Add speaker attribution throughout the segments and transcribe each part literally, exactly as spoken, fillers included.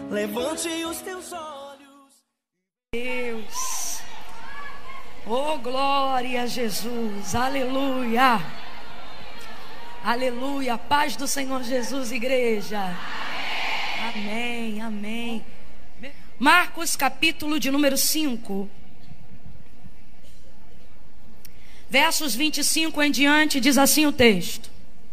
Speaker 1: Levante os teus olhos.
Speaker 2: Deus. Oh, glória a Jesus. Aleluia. Aleluia. Paz do Senhor Jesus, igreja. Amém, amém. Marcos, capítulo de número cinco. Versos vinte e cinco em diante, diz assim o texto.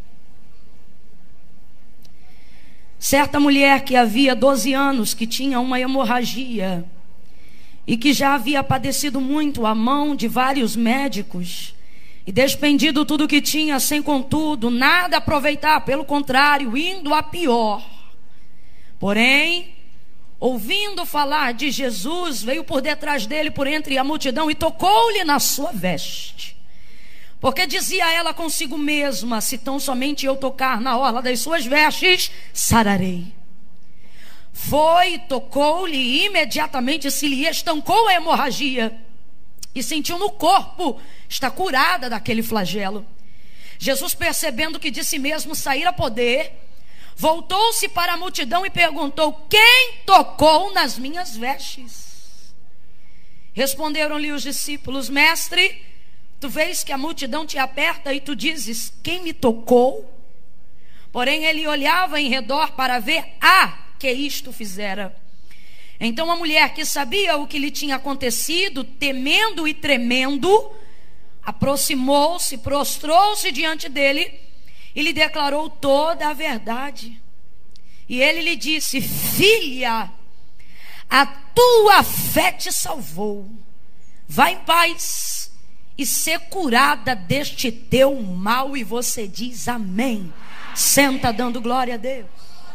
Speaker 2: Certa mulher que havia doze anos, que tinha uma hemorragia e que já havia padecido muito à mão de vários médicos e despendido tudo o que tinha, sem contudo nada aproveitar, pelo contrário, indo a pior. Porém, ouvindo falar de Jesus, veio por detrás dele, por entre a multidão, e tocou-lhe na sua veste. Porque dizia ela consigo mesma: se tão somente eu tocar na orla das suas vestes, sararei. Foi, tocou-lhe, e imediatamente se lhe estancou a hemorragia, e sentiu no corpo estar curada daquele flagelo. Jesus, percebendo que de si mesmo saíra poder, voltou-se para a multidão e perguntou: quem tocou nas minhas vestes? Responderam-lhe os discípulos: mestre, tu vês que a multidão te aperta e tu dizes: quem me tocou? Porém ele olhava em redor para ver a que isto fizera. Então a mulher, que sabia o que lhe tinha acontecido, temendo e tremendo, aproximou-se, prostrou-se diante dele e lhe declarou toda a verdade. E ele lhe disse: filha, a tua fé te salvou. Vá em paz e ser curada deste teu mal. E você diz amém. Senta dando glória a Deus.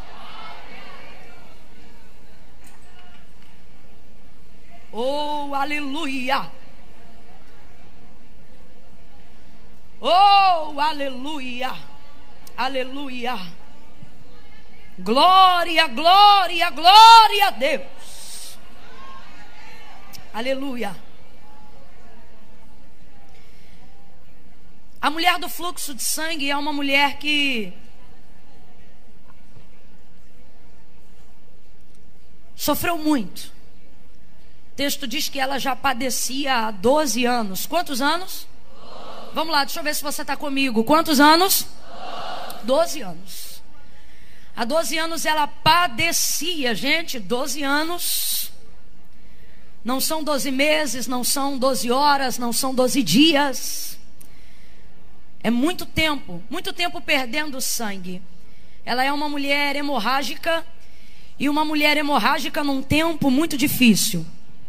Speaker 2: Oh, aleluia. Oh, aleluia. Aleluia. Glória, glória, glória a Deus. Aleluia. A mulher do fluxo de sangue é uma mulher que sofreu muito. O texto diz que ela já padecia há doze anos. Quantos anos? doze. Vamos lá, deixa eu ver se você está comigo. Quantos anos? doze anos. Há doze anos ela padecia, gente. doze anos. Não são doze meses, não são doze horas, não são doze dias. É muito tempo, muito tempo perdendo sangue. Ela é uma mulher hemorrágica, e uma mulher hemorrágica num tempo muito difícil.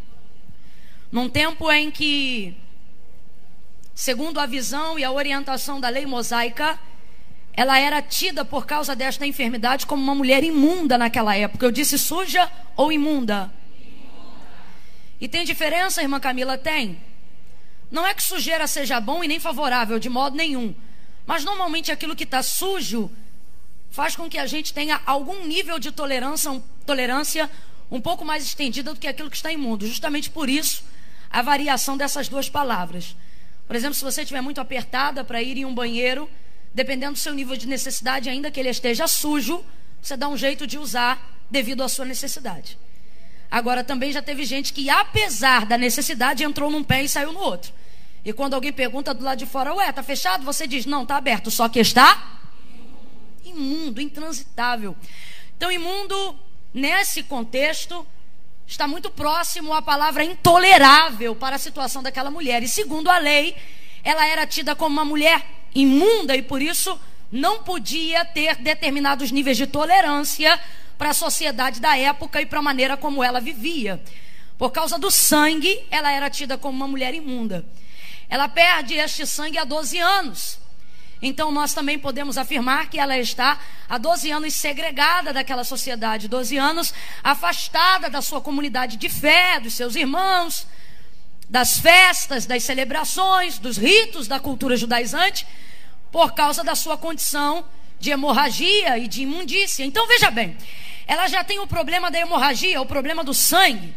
Speaker 2: Num tempo em que, segundo a visão e a orientação da lei mosaica, ela era tida por causa desta enfermidade como uma mulher imunda naquela época. Eu disse suja ou imunda? Imunda. E tem diferença, irmã Camila? Tem. Não é que sujeira seja bom e nem favorável, de modo nenhum. Mas normalmente aquilo que está sujo faz com que a gente tenha algum nível de tolerância, um, tolerância um pouco mais estendida do que aquilo que está imundo. Justamente por isso, a variação dessas duas palavras. Por exemplo, se você estiver muito apertada para ir em um banheiro, dependendo do seu nível de necessidade, ainda que ele esteja sujo, você dá um jeito de usar devido à sua necessidade. Agora, também já teve gente que, apesar da necessidade, entrou num pé e saiu no outro. E quando alguém pergunta do lado de fora: ué, está fechado? Você diz: não, está aberto, só que está imundo, intransitável. Então, imundo, nesse contexto, está muito próximo à palavra intolerável para a situação daquela mulher. E segundo a lei, ela era tida como uma mulher imunda e por isso não podia ter determinados níveis de tolerância para a sociedade da época e para a maneira como ela vivia. Por causa do sangue, ela era tida como uma mulher imunda. Ela perde este sangue há doze anos. Então nós também podemos afirmar que ela está há doze anos segregada daquela sociedade, doze anos afastada da sua comunidade de fé, dos seus irmãos, das festas, das celebrações, dos ritos da cultura judaizante, por causa da sua condição de hemorragia e de imundícia. Então veja bem, ela já tem o problema da hemorragia, o problema do sangue.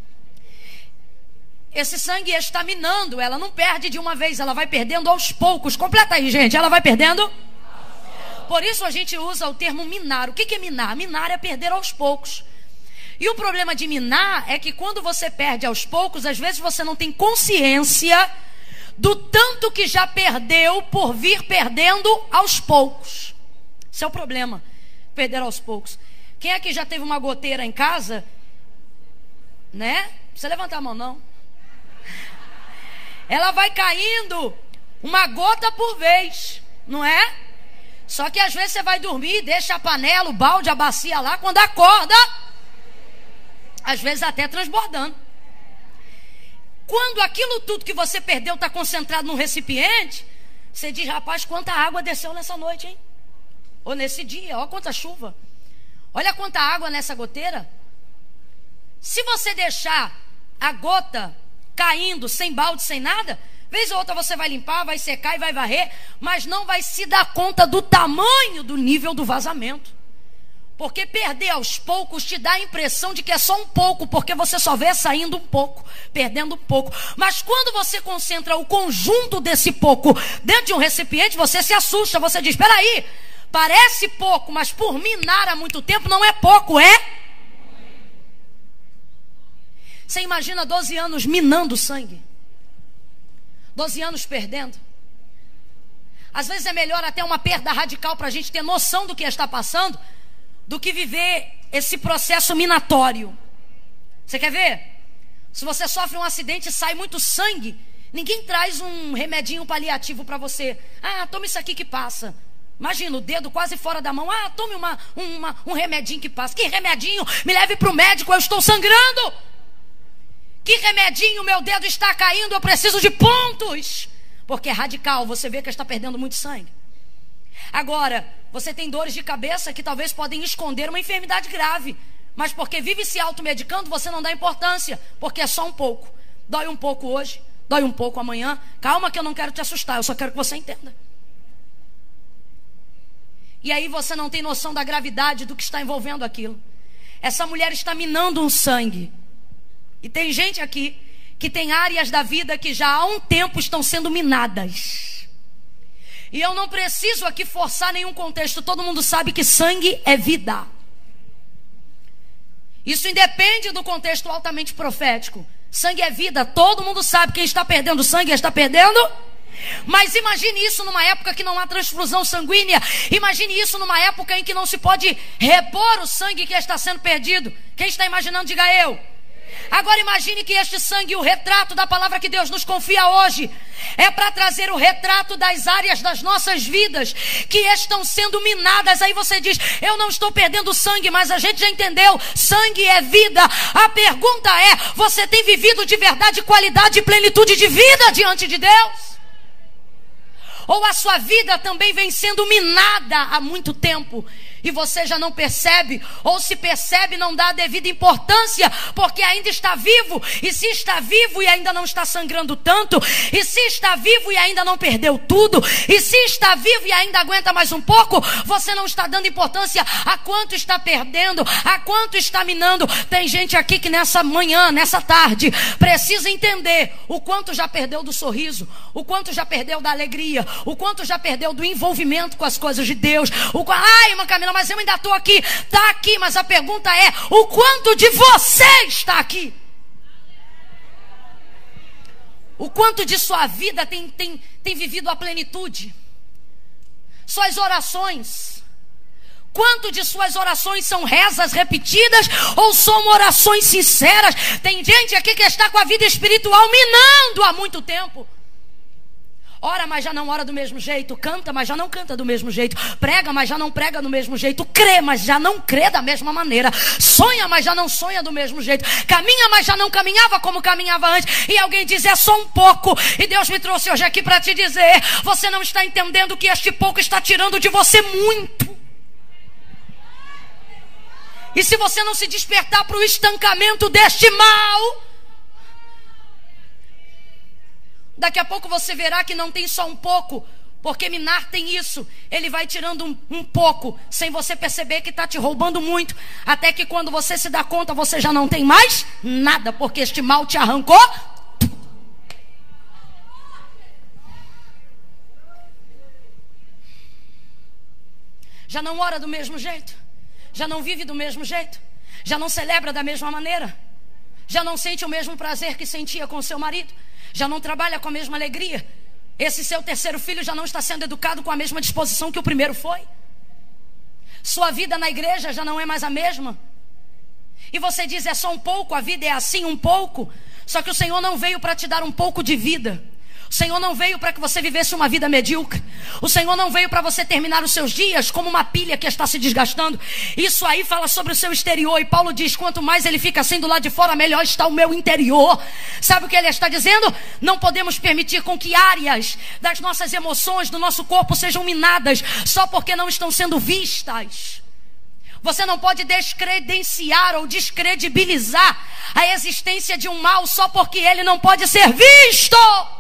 Speaker 2: Esse sangue está minando, ela não perde de uma vez, ela vai perdendo aos poucos. Completa aí, gente, ela vai perdendo. Por isso a gente usa o termo minar. O que é minar? Minar é perder aos poucos. E o problema de minar é que quando você perde aos poucos, às vezes você não tem consciência do tanto que já perdeu por vir perdendo aos poucos. Esse é o problema, perder aos poucos. Quem aqui já teve uma goteira em casa? Né? Não precisa levantar a mão, não. Ela vai caindo uma gota por vez, não é? Só que às vezes você vai dormir, deixa a panela, o balde, a bacia lá, quando acorda, às vezes até transbordando. Quando aquilo tudo que você perdeu está concentrado num recipiente, você diz, rapaz, quanta água desceu nessa noite, hein? Ou nesse dia, olha quanta chuva. Olha quanta água nessa goteira. Se você deixar a gota caindo, sem balde, sem nada, vez ou outra você vai limpar, vai secar e vai varrer, mas não vai se dar conta do tamanho do nível do vazamento. Porque perder aos poucos te dá a impressão de que é só um pouco, porque você só vê saindo um pouco, perdendo um pouco. Mas quando você concentra o conjunto desse pouco dentro de um recipiente, você se assusta, você diz, espera aí, parece pouco, mas por minar há muito tempo não é pouco, é? Você imagina doze anos minando sangue, doze anos perdendo. Às vezes é melhor até uma perda radical para a gente ter noção do que está passando, do que viver esse processo minatório. Você quer ver? Se você sofre um acidente e sai muito sangue, ninguém traz um remedinho paliativo para você. Ah, toma isso aqui que passa. Imagina, o dedo quase fora da mão. Ah, tome uma, uma, um remedinho que passa. Que remedinho? Me leve para o médico, eu estou sangrando. Que remedinho, meu dedo está caindo, eu preciso de pontos. Porque é radical, você vê que está perdendo muito sangue. Agora, você tem dores de cabeça que talvez podem esconder uma enfermidade grave, mas porque vive se automedicando, você não dá importância, porque é só um pouco. Dói um pouco hoje, dói um pouco amanhã. Calma que eu não quero te assustar, eu só quero que você entenda. E aí você não tem noção da gravidade do que está envolvendo aquilo. Essa mulher está minando um sangue. E tem gente aqui que tem áreas da vida que já há um tempo estão sendo minadas. E eu não preciso aqui forçar nenhum contexto. Todo mundo sabe que sangue é vida. Isso independe do contexto altamente profético. Sangue é vida. Todo mundo sabe. Quem está perdendo sangue está perdendo. Mas imagine isso numa época que não há transfusão sanguínea. Imagine isso numa época em que não se pode repor o sangue que está sendo perdido. Quem está imaginando, diga eu. Agora imagine que este sangue, o retrato da palavra que Deus nos confia hoje, é para trazer o retrato das áreas das nossas vidas que estão sendo minadas. Aí você diz, eu não estou perdendo sangue, mas a gente já entendeu, sangue é vida. A pergunta é, você tem vivido de verdade, qualidade e plenitude de vida diante de Deus? Ou a sua vida também vem sendo minada há muito tempo e você já não percebe, ou se percebe não dá a devida importância, porque ainda está vivo, e se está vivo e ainda não está sangrando tanto, e se está vivo e ainda não perdeu tudo, e se está vivo e ainda aguenta mais um pouco, você não está dando importância a quanto está perdendo, a quanto está minando. Tem gente aqui que nessa manhã, nessa tarde, precisa entender o quanto já perdeu do sorriso, o quanto já perdeu da alegria, o quanto já perdeu do envolvimento com as coisas de Deus. O qual... Ai, irmã Camila, mas eu ainda estou aqui. Está aqui, mas a pergunta é, o quanto de você está aqui? O quanto de sua vida tem, tem, tem vivido a plenitude? Suas orações, quanto de suas orações são rezas repetidas ou são orações sinceras? Tem gente aqui que está com a vida espiritual minando há muito tempo. Ora, mas já não ora do mesmo jeito. Canta, mas já não canta do mesmo jeito. Prega, mas já não prega do mesmo jeito. Crê, mas já não crê da mesma maneira. Sonha, mas já não sonha do mesmo jeito. Caminha, mas já não caminhava como caminhava antes. E alguém diz, é só um pouco. E Deus me trouxe hoje aqui para te dizer, você não está entendendo que este pouco está tirando de você muito. E se você não se despertar para o estancamento deste mal, daqui a pouco você verá que não tem só um pouco, porque minar tem isso. Ele vai tirando um, um pouco, sem você perceber que está te roubando muito, até que quando você se dá conta, você já não tem mais nada, porque este mal te arrancou. Já não ora do mesmo jeito, já não vive do mesmo jeito. Já não celebra da mesma maneira. Já não sente o mesmo prazer que sentia com o seu marido. Já não trabalha com a mesma alegria. Esse seu terceiro filho já não está sendo educado com a mesma disposição que o primeiro foi. Sua vida na igreja já não é mais a mesma. E você diz, é só um pouco, a vida é assim, um pouco. Só que o Senhor não veio para te dar um pouco de vida. O Senhor não veio para que você vivesse uma vida medíocre. O Senhor não veio para você terminar os seus dias como uma pilha que está se desgastando. Isso aí fala sobre o seu exterior. E Paulo diz, quanto mais ele fica assim do lado de fora, melhor está o meu interior. Sabe o que ele está dizendo? Não podemos permitir com que áreas das nossas emoções, do nosso corpo sejam minadas, só porque não estão sendo vistas. Você não pode descredenciar ou descredibilizar a existência de um mal só porque ele não pode ser visto.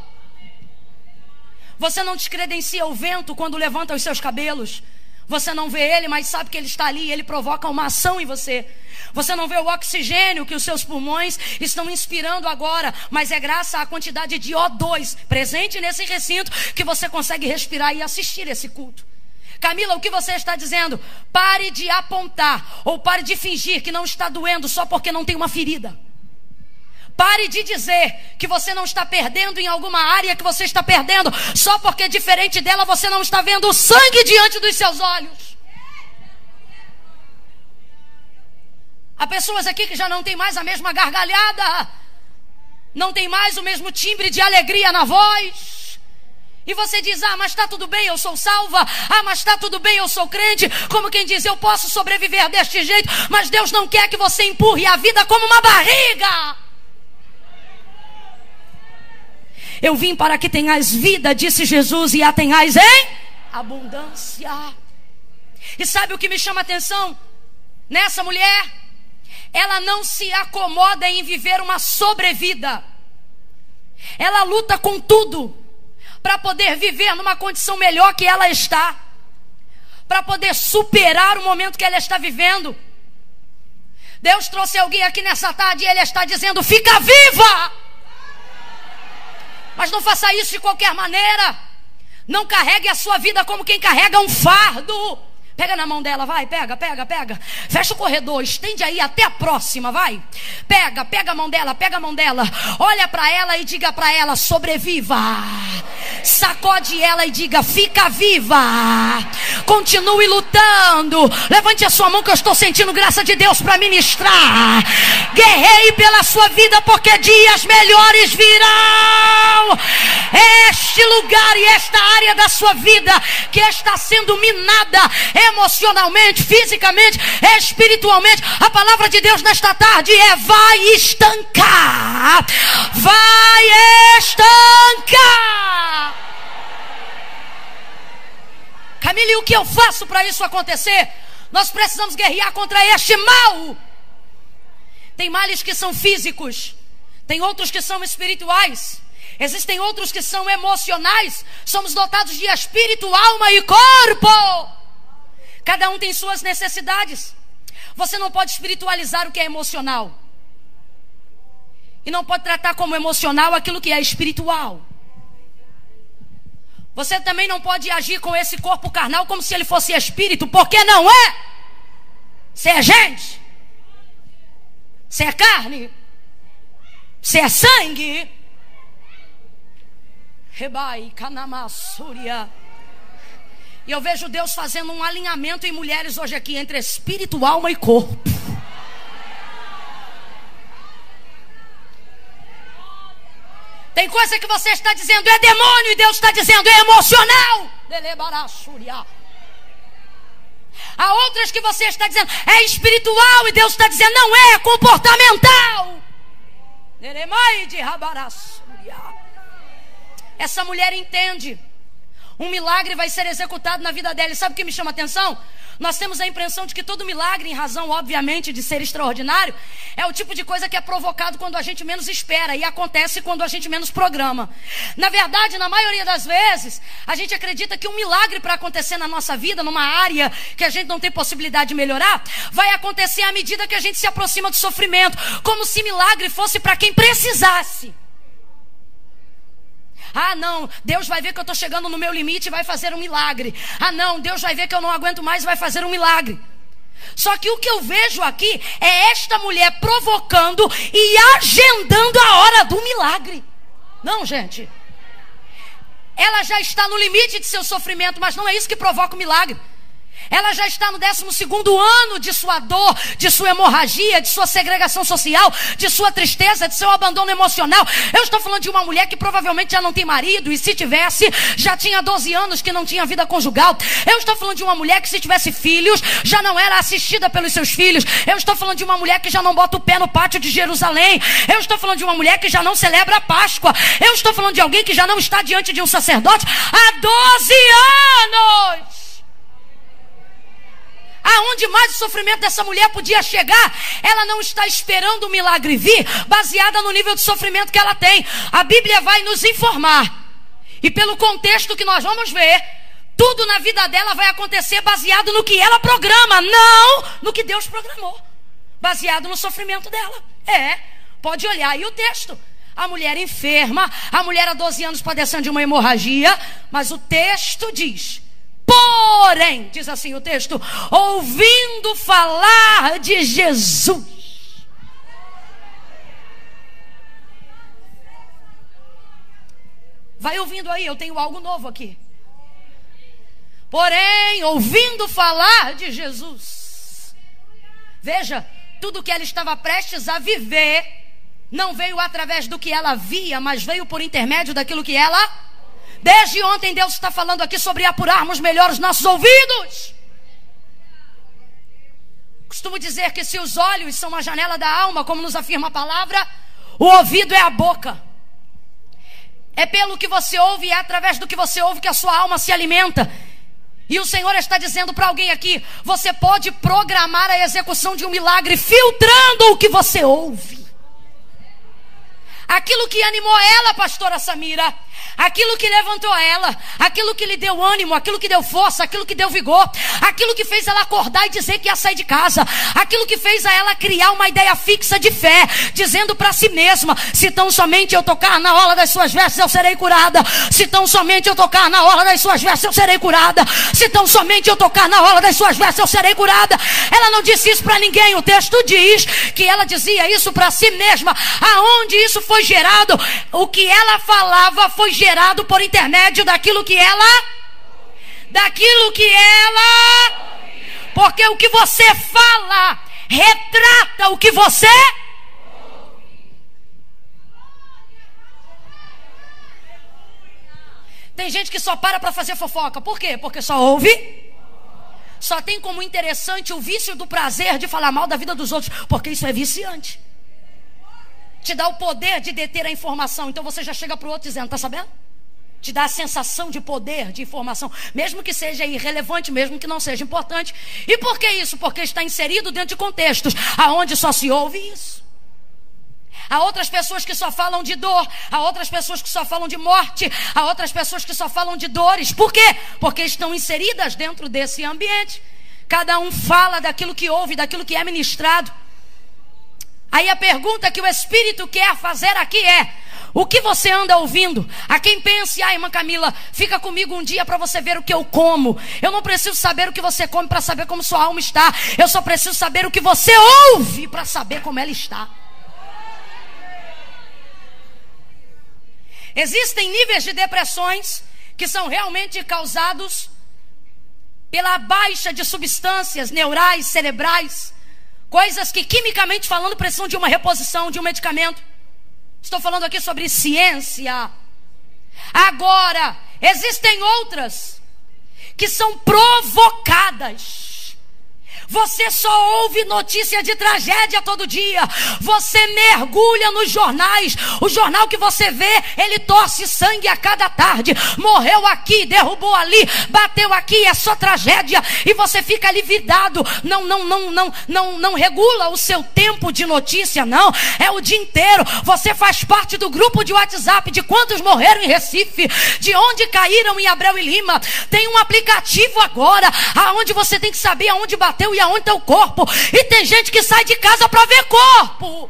Speaker 2: Você não descredencia o vento quando levanta os seus cabelos. Você não vê ele, mas sabe que ele está ali e ele provoca uma ação em você. Você não vê o oxigênio que os seus pulmões estão inspirando agora, mas é graças à quantidade de O dois presente nesse recinto que você consegue respirar e assistir esse culto. Camila, o que você está dizendo? Pare de apontar ou pare de fingir que não está doendo só porque não tem uma ferida. Pare de dizer que você não está perdendo em alguma área que você está perdendo só porque diferente dela você não está vendo o sangue diante dos seus olhos. Há pessoas aqui que já não tem mais a mesma gargalhada, não tem mais o mesmo timbre de alegria na voz. E você diz, ah, mas está tudo bem, eu sou salva. Ah, mas está tudo bem, eu sou crente. Como quem diz, eu posso sobreviver deste jeito. Mas Deus não quer que você empurre a vida como uma barriga. Eu vim para que tenhais vida, disse Jesus, e a tenhais em abundância. E sabe o que me chama a atenção nessa mulher? Ela não se acomoda em viver uma sobrevida. Ela luta com tudo para poder viver numa condição melhor que ela está, para poder superar o momento que ela está vivendo. Deus trouxe alguém aqui nessa tarde e ele está dizendo, fica viva! Mas não faça isso de qualquer maneira. Não carregue a sua vida como quem carrega um fardo. Pega na mão dela, vai, pega, pega, pega. Fecha o corredor, estende aí até a próxima, vai. Pega, pega a mão dela, pega a mão dela. Olha para ela e diga para ela, sobreviva. Sacode ela e diga, fica viva. Continue lutando. Levante a sua mão que eu estou sentindo graça de Deus para ministrar. Guerreie pela sua vida porque dias melhores virão. Este lugar e esta área da sua vida que está sendo minada emocionalmente, fisicamente, espiritualmente, a palavra de Deus nesta tarde é vai estancar. Vai estancar. Camila, e o que eu faço para isso acontecer? Nós precisamos guerrear contra este mal. Tem males que são físicos, tem outros que são espirituais, existem outros que são emocionais. Somos dotados de espírito, alma e corpo. Cada um tem suas necessidades. Você não pode espiritualizar o que é emocional. E não pode tratar como emocional aquilo que é espiritual. Você também não pode agir com esse corpo carnal como se ele fosse espírito, porque não é. Você é gente. Você é carne. Você é sangue. Rebai, Kanamassúria. E eu vejo Deus fazendo um alinhamento em mulheres hoje aqui entre espírito, alma e corpo. Tem coisa que você está dizendo é demônio e Deus está dizendo é emocional. Há outras que você está dizendo é espiritual e Deus está dizendo não é, é comportamental. Essa mulher entende. Um milagre vai ser executado na vida dela. E sabe o que me chama a atenção? Nós temos a impressão de que todo milagre, em razão, obviamente, de ser extraordinário, é o tipo de coisa que é provocado quando a gente menos espera e acontece quando a gente menos programa. Na verdade, na maioria das vezes, a gente acredita que um milagre para acontecer na nossa vida, numa área que a gente não tem possibilidade de melhorar, vai acontecer à medida que a gente se aproxima do sofrimento, como se milagre fosse para quem precisasse. Ah, não, Deus vai ver que eu estou chegando no meu limite e vai fazer um milagre. Ah, não, Deus vai ver que eu não aguento mais e vai fazer um milagre. Só que o que eu vejo aqui é esta mulher provocando e agendando a hora do milagre. Não, gente. Ela já está no limite de seu sofrimento, mas não é isso que provoca o milagre. Ela já está no décimo segundo ano de sua dor, de sua hemorragia, de sua segregação social, de sua tristeza, de seu abandono emocional. Eu estou falando de uma mulher que provavelmente já não tem marido, e se tivesse, já tinha doze anos que não tinha vida conjugal. Eu estou falando de uma mulher que, se tivesse filhos, já não era assistida pelos seus filhos. Eu estou falando de uma mulher que já não bota o pé no pátio de Jerusalém. Eu estou falando de uma mulher que já não celebra a Páscoa. Eu estou falando de alguém que já não está diante de um sacerdote há doze anos. Aonde mais o sofrimento dessa mulher podia chegar, ela não está esperando o milagre vir, baseada no nível de sofrimento que ela tem. A Bíblia vai nos informar, e pelo contexto que nós vamos ver, tudo na vida dela vai acontecer baseado no que ela programa, não no que Deus programou, baseado no sofrimento dela. É, pode olhar aí o texto. A mulher enferma, a mulher há doze anos padecendo de uma hemorragia, mas o texto diz... Porém, diz assim o texto, ouvindo falar de Jesus. Vai ouvindo aí, eu tenho algo novo aqui. Porém, ouvindo falar de Jesus. Veja, tudo que ela estava prestes a viver não veio através do que ela via, mas veio por intermédio daquilo que ela... Desde ontem Deus está falando aqui sobre apurarmos melhor os nossos ouvidos. Costumo dizer que se os olhos são uma janela da alma, como nos afirma a palavra, o ouvido é a boca. É pelo que você ouve e é através do que você ouve que a sua alma se alimenta. E o Senhor está dizendo para alguém aqui, você pode programar a execução de um milagre filtrando o que você ouve. Aquilo que animou ela, pastora Samira, aquilo que levantou ela, aquilo que lhe deu ânimo, aquilo que deu força, aquilo que deu vigor, aquilo que fez ela acordar e dizer que ia sair de casa, aquilo que fez a ela criar uma ideia fixa de fé, dizendo para si mesma, se tão somente eu tocar na orla das suas vestes eu serei curada, se tão somente eu tocar na orla das suas vestes eu serei curada, se tão somente eu tocar na orla das suas vestes eu serei curada. Ela não disse isso para ninguém, o texto diz que ela dizia isso para si mesma. Aonde isso foi gerado? O que ela falava foi gerado por intermédio daquilo que ela daquilo que ela porque o que você fala retrata o que você tem gente que só para para fazer fofoca. Por quê? Porque só ouve, só tem como interessante o vício do prazer de falar mal da vida dos outros, porque isso é viciante. Te dá o poder de deter a informação. Então você já chega para o outro dizendo, tá sabendo? Te dá a sensação de poder, de informação, mesmo que seja irrelevante, mesmo que não seja importante. E por que isso? Porque está inserido dentro de contextos aonde só se ouve isso. Há outras pessoas que só falam de dor, há outras pessoas que só falam de morte, há outras pessoas que só falam de dores. Por quê? Porque estão inseridas dentro desse ambiente. Cada um fala daquilo que ouve, daquilo que é ministrado. Aí a pergunta que o Espírito quer fazer aqui é, o que você anda ouvindo? A quem pense, ah, irmã Camila, fica comigo um dia para você ver o que eu como. Eu não preciso saber o que você come para saber como sua alma está. Eu só preciso saber o que você ouve para saber como ela está. Existem níveis de depressões que são realmente causados pela baixa de substâncias neurais, cerebrais, coisas que quimicamente falando precisam de uma reposição, de um medicamento. Estou falando aqui sobre ciência. Agora, existem outras que são provocadas. Você só ouve notícia de tragédia todo dia. Você mergulha nos jornais. O jornal que você vê, ele torce sangue a cada tarde. Morreu aqui, derrubou ali, bateu aqui, é só tragédia. E você fica ali vidado. Não, não, não, não, não, não regula o seu tempo de notícia, não. É o dia inteiro. Você faz parte do grupo de WhatsApp de quantos morreram em Recife, de onde caíram em Abreu e Lima. Tem um aplicativo agora, aonde você tem que saber aonde bateu e aonde está o corpo. E tem gente que sai de casa para ver corpo.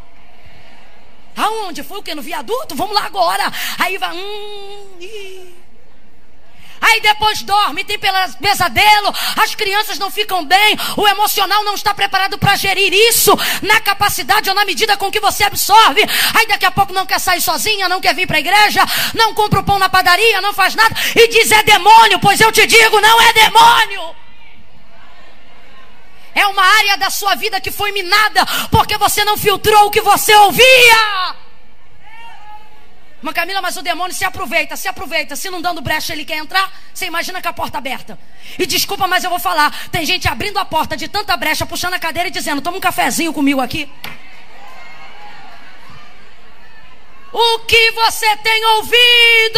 Speaker 2: Aonde? Foi o que? No viaduto? Vamos lá agora. Aí vai. Hum, Aí depois dorme, tem pesadelo, as crianças não ficam bem, o emocional não está preparado para gerir isso na capacidade ou na medida com que você absorve. Aí daqui a pouco não quer sair sozinha, não quer vir para a igreja, não compra o pão na padaria, não faz nada e diz é demônio. Pois eu te digo, não é demônio. É uma área da sua vida que foi minada porque você não filtrou o que você ouvia. Mas Camila, mas o demônio se aproveita, se aproveita. Se não dando brecha ele quer entrar, você imagina com a porta aberta. E desculpa, mas eu vou falar. Tem gente abrindo a porta de tanta brecha, puxando a cadeira e dizendo, toma um cafezinho comigo aqui. O que você tem ouvido?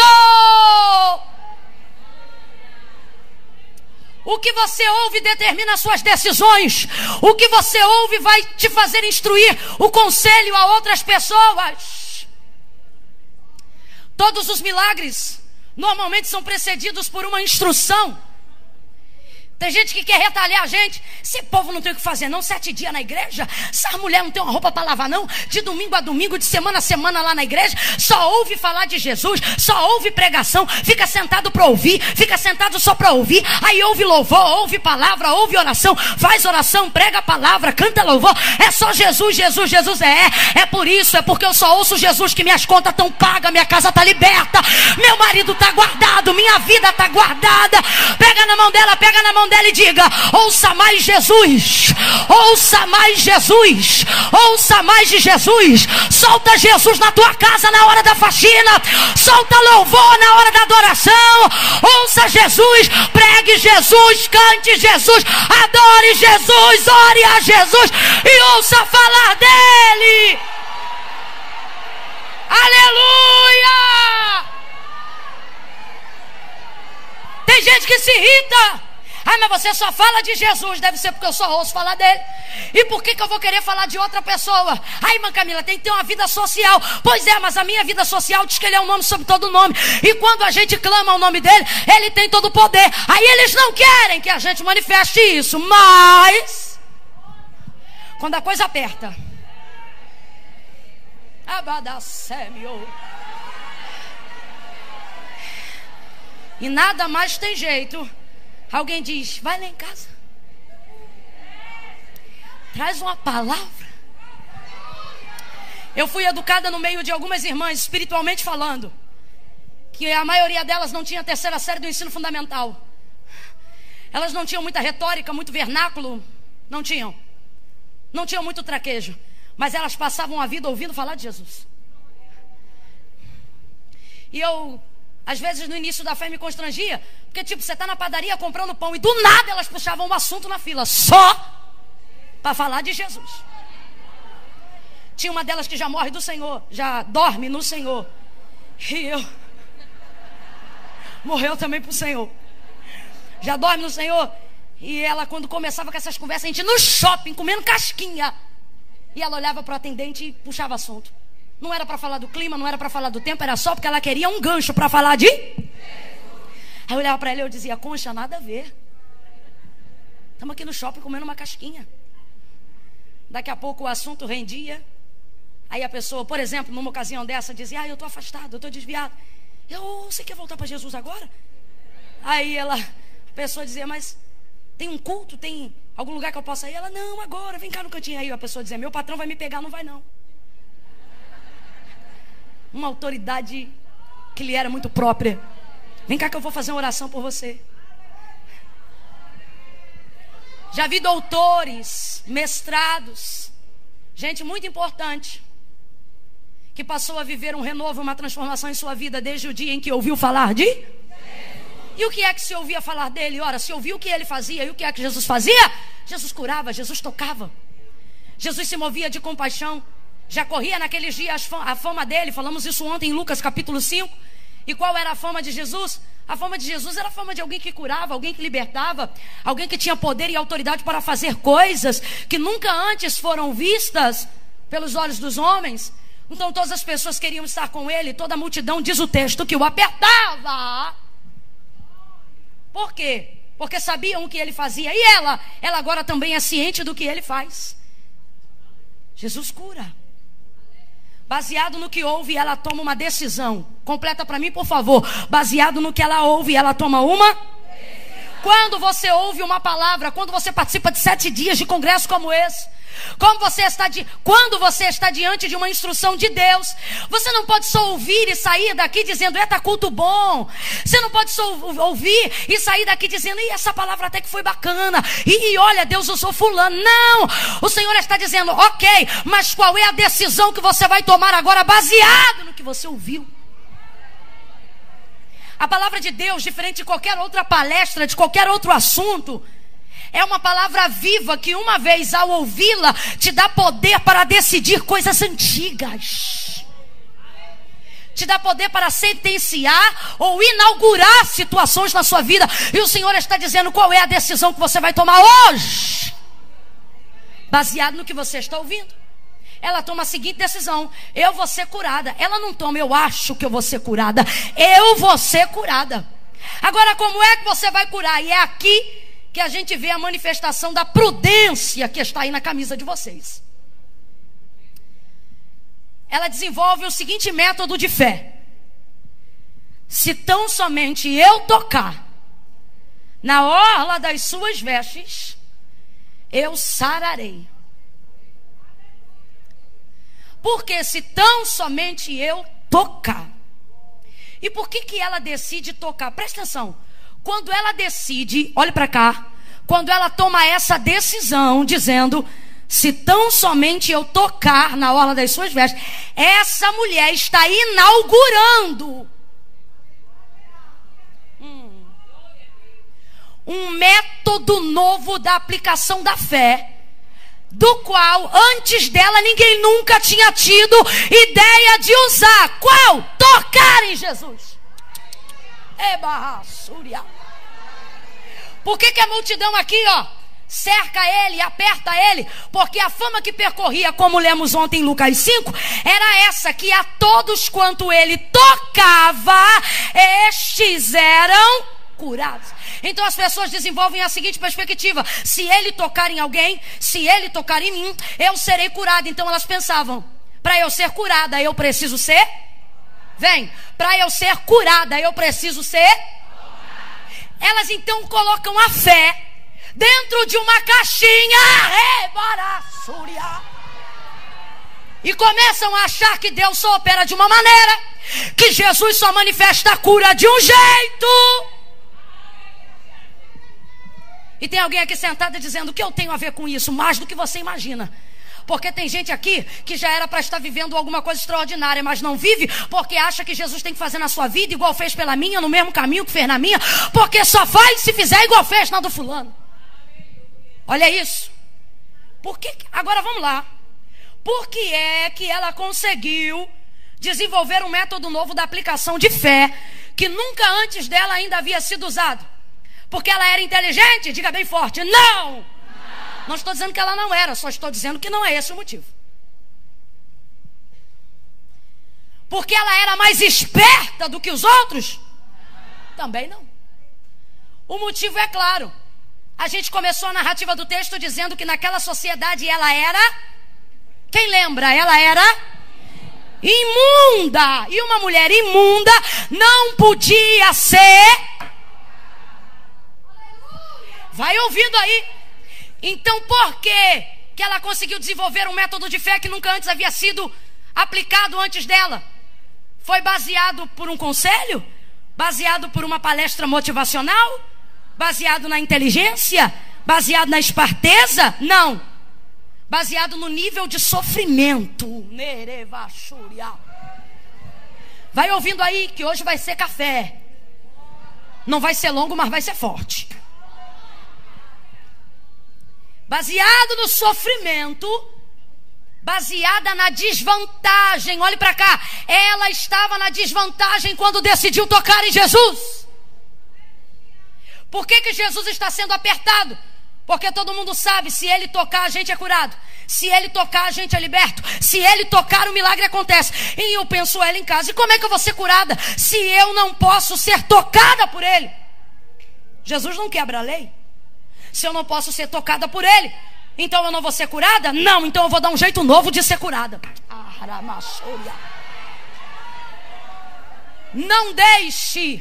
Speaker 2: O que você ouve determina as suas decisões. O que você ouve vai te fazer instruir o conselho a outras pessoas. Todos os milagres normalmente são precedidos por uma instrução. Tem gente que quer retalhar a gente. Esse povo não tem o que fazer não, sete dias na igreja. Essa mulher não tem uma roupa para lavar não. De domingo a domingo, de semana a semana lá na igreja. Só ouve falar de Jesus, só ouve pregação. Fica sentado para ouvir, fica sentado só para ouvir. Aí ouve louvor, ouve palavra, ouve oração. Faz oração, prega a palavra, canta louvor. É só Jesus, Jesus, Jesus. É, é por isso, é porque eu só ouço Jesus que minhas contas estão pagas, minha casa está liberta, meu marido está guardado, minha vida está guardada. Pega na mão dela, pega na mão dela e diga, ouça mais Jesus, ouça mais Jesus, ouça mais de Jesus. Solta Jesus na tua casa na hora da faxina, solta louvor na hora da adoração. Ouça Jesus, pregue Jesus, cante Jesus, adore Jesus, ore a Jesus e ouça falar dele. Aleluia! Tem gente que se irrita. Ah, mas você só fala de Jesus. Deve ser porque eu só ouço falar dele. E por que que eu vou querer falar de outra pessoa? Ai, irmã Camila, tem que ter uma vida social. Pois é, mas a minha vida social diz que ele é um nome sobre todo nome. E quando a gente clama o nome dele, ele tem todo o poder. Aí eles não querem que a gente manifeste isso. Mas quando a coisa aperta, abadacemio, e nada mais tem jeito, alguém diz, vai lá em casa, traz uma palavra. Eu fui educada no meio de algumas irmãs, espiritualmente falando, que a maioria delas não tinha a terceira série do ensino fundamental. Elas não tinham muita retórica, muito vernáculo. Não tinham. Não tinham muito traquejo. Mas elas passavam a vida ouvindo falar de Jesus. E eu, às vezes no início da fé me constrangia, porque tipo, você está na padaria comprando pão e do nada elas puxavam um assunto na fila, só para falar de Jesus. Tinha uma delas que já morre do Senhor, já dorme no Senhor. E eu, morreu também pro Senhor. Já dorme no Senhor. E ela, quando começava com essas conversas, a gente no shopping, comendo casquinha. E ela olhava para o atendente e puxava assunto. Não era para falar do clima, não era para falar do tempo, era só porque ela queria um gancho para falar de... Aí eu olhava para ela e eu dizia, Concha, nada a ver. Estamos aqui no shopping comendo uma casquinha. Daqui a pouco o assunto rendia. Aí a pessoa, por exemplo, numa ocasião dessa, dizia, ah, eu estou afastado, eu estou desviado. Eu, você quer voltar para Jesus agora? Aí ela, a pessoa dizia, mas tem um culto, tem algum lugar que eu possa ir? Ela, não, agora, vem cá no cantinho. Aí a pessoa dizia, meu patrão vai me pegar, não vai não. Uma autoridade que lhe era muito própria. Vem cá que eu vou fazer uma oração por você. Já vi doutores, mestrados, gente muito importante, que passou a viver um renovo, uma transformação em sua vida desde o dia em que ouviu falar de... E o que é que se ouvia falar dele? Ora, se ouvia o que ele fazia e o que é que Jesus fazia? Jesus curava, Jesus tocava. Jesus se movia de compaixão. Já corria naqueles dias a fama dele. Falamos isso ontem em Lucas capítulo cinco. E qual era a fama de Jesus? A fama de Jesus era a fama de alguém que curava, alguém que libertava, alguém que tinha poder e autoridade para fazer coisas que nunca antes foram vistas pelos olhos dos homens. Então todas as pessoas queriam estar com ele. Toda a multidão, diz o texto, que o apertava. Por quê? Porque sabiam o que ele fazia. E ela, ela agora também é ciente do que ele faz. Jesus cura. Baseado no que ouve, ela toma uma decisão. Completa para mim, por favor. Baseado no que ela ouve, ela toma uma decisão. Quando você ouve uma palavra, quando você participa de sete dias de congresso como esse, como você está di... quando você está diante de uma instrução de Deus, você não pode só ouvir e sair daqui dizendo, eita, culto bom. Você não pode só ouvir e sair daqui dizendo, e essa palavra até que foi bacana, e, e olha, Deus usou fulano. Não, o Senhor está dizendo, ok, mas qual é a decisão que você vai tomar agora baseado no que você ouviu? A palavra de Deus, diferente de qualquer outra palestra, de qualquer outro assunto, é uma palavra viva que uma vez ao ouvi-la te dá poder para decidir coisas antigas. Te dá poder para sentenciar ou inaugurar situações na sua vida. E o Senhor está dizendo qual é a decisão que você vai tomar hoje, baseado no que você está ouvindo. Ela toma a seguinte decisão: eu vou ser curada. Ela não toma, eu acho que eu vou ser curada. Eu vou ser curada. Agora, como é que você vai curar? E é aqui que a gente vê a manifestação da prudência que está aí na camisa de vocês. Ela desenvolve o seguinte método de fé: se tão somente eu tocar na orla das suas vestes, eu sararei. Porque se tão somente eu tocar. E por que que ela decide tocar? Presta atenção. Quando ela decide, olhe para cá, quando ela toma essa decisão, dizendo, se tão somente eu tocar na orla das suas vestes, essa mulher está inaugurando hum, um método novo da aplicação da fé, do qual antes dela ninguém nunca tinha tido ideia de usar. Qual? Tocar em Jesus. Eba, Súria. Por que que a multidão aqui, ó, cerca ele, aperta ele? Porque a fama que percorria, como lemos ontem em Lucas cinco, era essa, que a todos quanto ele tocava, estes eram curados. Então as pessoas desenvolvem a seguinte perspectiva: se ele tocar em alguém, se ele tocar em mim, eu serei curada. Então elas pensavam, para eu ser curada, eu preciso ser? Vem, para eu ser curada, eu preciso ser? Elas então colocam a fé dentro de uma caixinha e começam a achar que Deus só opera de uma maneira, que Jesus só manifesta a cura de um jeito. E tem alguém aqui sentado dizendo, o que eu tenho a ver com isso? Mais do que você imagina. Porque tem gente aqui que já era para estar vivendo alguma coisa extraordinária, mas não vive porque acha que Jesus tem que fazer na sua vida igual fez pela minha, no mesmo caminho que fez na minha, porque só faz se fizer igual fez na do fulano. Olha isso. Por que... Agora vamos lá. Por que é que ela conseguiu desenvolver um método novo da aplicação de fé que nunca antes dela ainda havia sido usado? Porque ela era inteligente? Diga bem forte, não! Não estou dizendo que ela não era, só estou dizendo que não é esse o motivo. Porque ela era mais esperta do que os outros? Também não. O motivo é claro. A gente começou a narrativa do texto dizendo que naquela sociedade ela era... Quem lembra? Ela era imunda. E uma mulher imunda não podia ser... Vai ouvindo aí. Então por que que ela conseguiu desenvolver um método de fé que nunca antes havia sido aplicado antes dela? Foi baseado por um conselho? Baseado por uma palestra motivacional? Baseado na inteligência? Baseado na esperteza? Não. Baseado no nível de sofrimento. Vai ouvindo aí que hoje vai ser café. Não vai ser longo, mas vai ser forte. Baseado no sofrimento, baseada na desvantagem. Olhe para cá. Ela estava na desvantagem quando decidiu tocar em Jesus. Por que que Jesus está sendo apertado? Porque todo mundo sabe, se ele tocar, a gente é curado. Se ele tocar, a gente é liberto. Se ele tocar, o milagre acontece. E eu penso ela em casa, e como é que eu vou ser curada se eu não posso ser tocada por ele? Jesus não quebra a lei. Se eu não posso ser tocada por ele, então eu não vou ser curada? Não, então eu vou dar um jeito novo de ser curada. Não deixe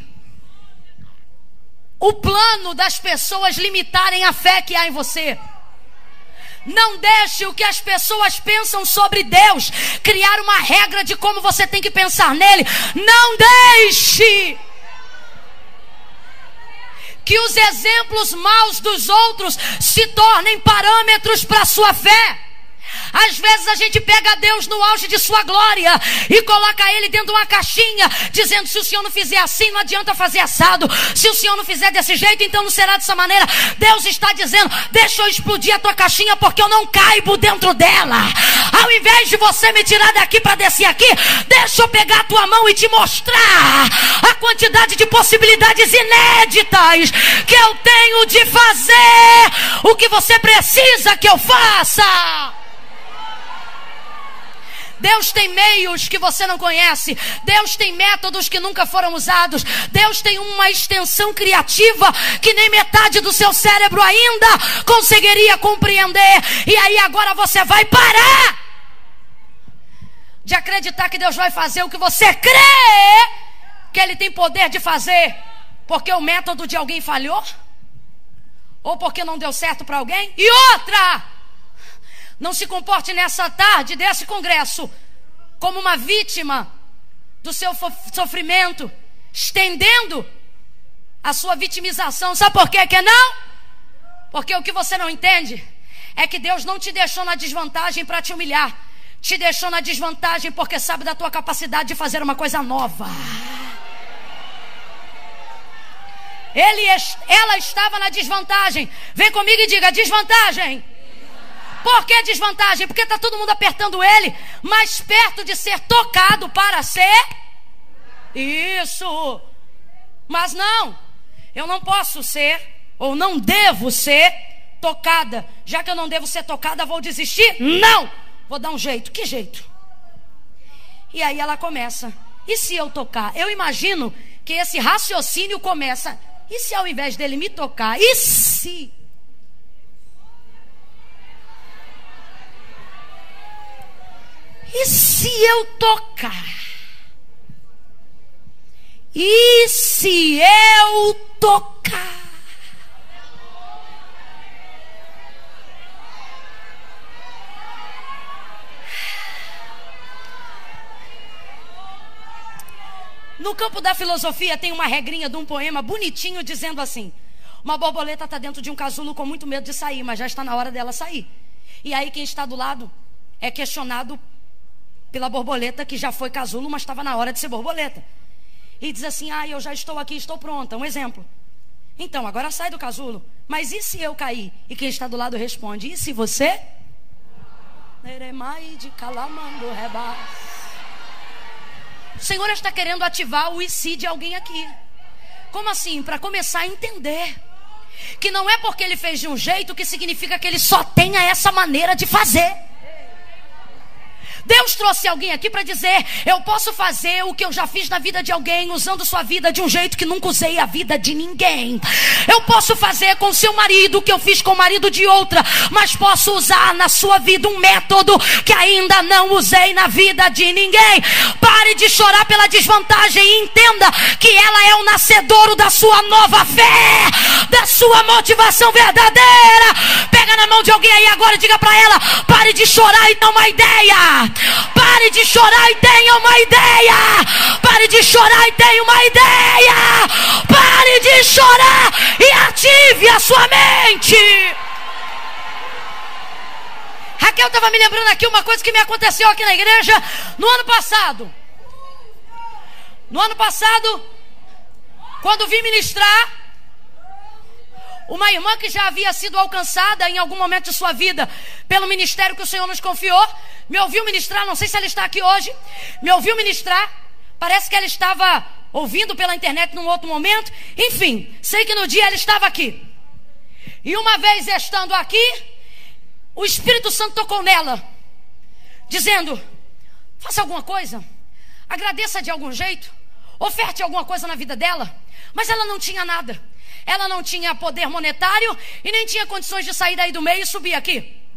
Speaker 2: o plano das pessoas limitarem a fé que há em você. Não deixe o que as pessoas pensam sobre Deus criar uma regra de como você tem que pensar nele. Não deixe que os exemplos maus dos outros se tornem parâmetros para a sua fé. Às vezes a gente pega Deus no auge de sua glória e coloca ele dentro de uma caixinha, dizendo: se o Senhor não fizer assim, não adianta fazer assado. Se o Senhor não fizer desse jeito, então não será dessa maneira. Deus está dizendo: deixa eu explodir a tua caixinha, porque eu não caibo dentro dela. Ao invés de você me tirar daqui para descer aqui, deixa eu pegar a tua mão e te mostrar a quantidade de possibilidades inéditas que eu tenho de fazer o que você precisa que eu faça. Deus tem meios que você não conhece. Deus tem métodos que nunca foram usados. Deus tem uma extensão criativa que nem metade do seu cérebro ainda conseguiria compreender. E aí agora você vai parar de acreditar que Deus vai fazer o que você crê que Ele tem poder de fazer, porque o método de alguém falhou, ou porque não deu certo para alguém. E outra, não se comporte nessa tarde desse congresso como uma vítima do seu sofrimento, estendendo a sua vitimização. Sabe por quê que não? Porque o que você não entende é que Deus não te deixou na desvantagem para te humilhar. Te deixou na desvantagem porque sabe da tua capacidade de fazer uma coisa nova. Ele, ela estava na desvantagem. Vem comigo e diga: desvantagem. Por que desvantagem? Porque está todo mundo apertando ele, mais perto de ser tocado para ser isso. Mas não, eu não posso ser, ou não devo ser tocada. Já que eu não devo ser tocada, vou desistir? Não, vou dar um jeito. Que jeito? E aí ela começa: e se eu tocar? Eu imagino que esse raciocínio começa: e se ao invés dele me tocar? E se? E se eu tocar? E se eu tocar? No campo da filosofia tem uma regrinha de um poema bonitinho dizendo assim: uma borboleta está dentro de um casulo com muito medo de sair, mas já está na hora dela sair. E aí quem está do lado é questionado pela borboleta que já foi casulo, mas estava na hora de ser borboleta. E diz assim: ah, eu já estou aqui, estou pronta. Um exemplo. Então, agora sai do casulo. Mas e se eu cair? E quem está do lado responde: e se você? O Senhor está querendo ativar o e se de alguém aqui. Como assim? Para começar a entender que não é porque Ele fez de um jeito que significa que Ele só tenha essa maneira de fazer. Deus trouxe alguém aqui para dizer: eu posso fazer o que eu já fiz na vida de alguém, usando sua vida de um jeito que nunca usei a vida de ninguém. Eu posso fazer com seu marido o que eu fiz com o marido de outra, mas posso usar na sua vida um método que ainda não usei na vida de ninguém. Pare de chorar pela desvantagem e entenda que ela é o nascedouro da sua nova fé, da sua motivação verdadeira. Pega na mão de alguém aí agora e diga para ela: pare de chorar e dá uma ideia. Pare de chorar e tenha uma ideia. Pare de chorar e tenha uma ideia. Pare de chorar e ative a sua mente. Raquel estava me lembrando aqui uma coisa que me aconteceu aqui na igreja no ano passado. No ano passado, quando vim ministrar, uma irmã que já havia sido alcançada em algum momento de sua vida pelo ministério que o Senhor nos confiou, me ouviu ministrar. Não sei se ela está aqui hoje. Me ouviu ministrar. Parece que ela estava ouvindo pela internet num outro momento. Enfim, sei que no dia ela estava aqui. E uma vez estando aqui, o Espírito Santo tocou nela, dizendo: faça alguma coisa, agradeça de algum jeito, oferte alguma coisa na vida dela. Mas ela não tinha nada. Ela não tinha poder monetário e nem tinha condições de sair daí do meio e subir aqui.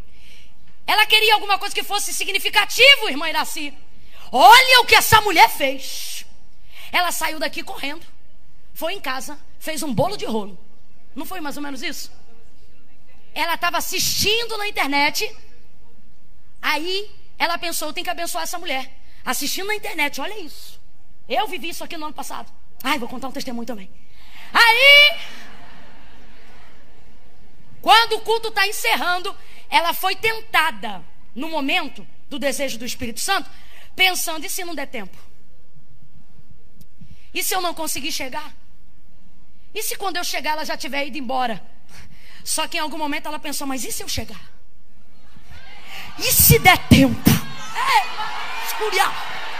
Speaker 2: Ela queria alguma coisa que fosse significativo, irmã Iraci. Olha o que essa mulher fez. Ela saiu daqui correndo, foi em casa, fez um bolo de rolo. Não foi mais ou menos isso? Ela estava assistindo na internet. Aí ela pensou, tem que abençoar essa mulher. Assistindo na internet, olha isso. Eu vivi isso aqui no ano passado. Ai, vou contar um testemunho também. Aí, quando o culto está encerrando, ela foi tentada, no momento do desejo do Espírito Santo, pensando, e se não der tempo? E se eu não conseguir chegar? E se quando eu chegar ela já tiver ido embora? Só que em algum momento ela pensou, mas e se eu chegar? E se der tempo? É, escuridão.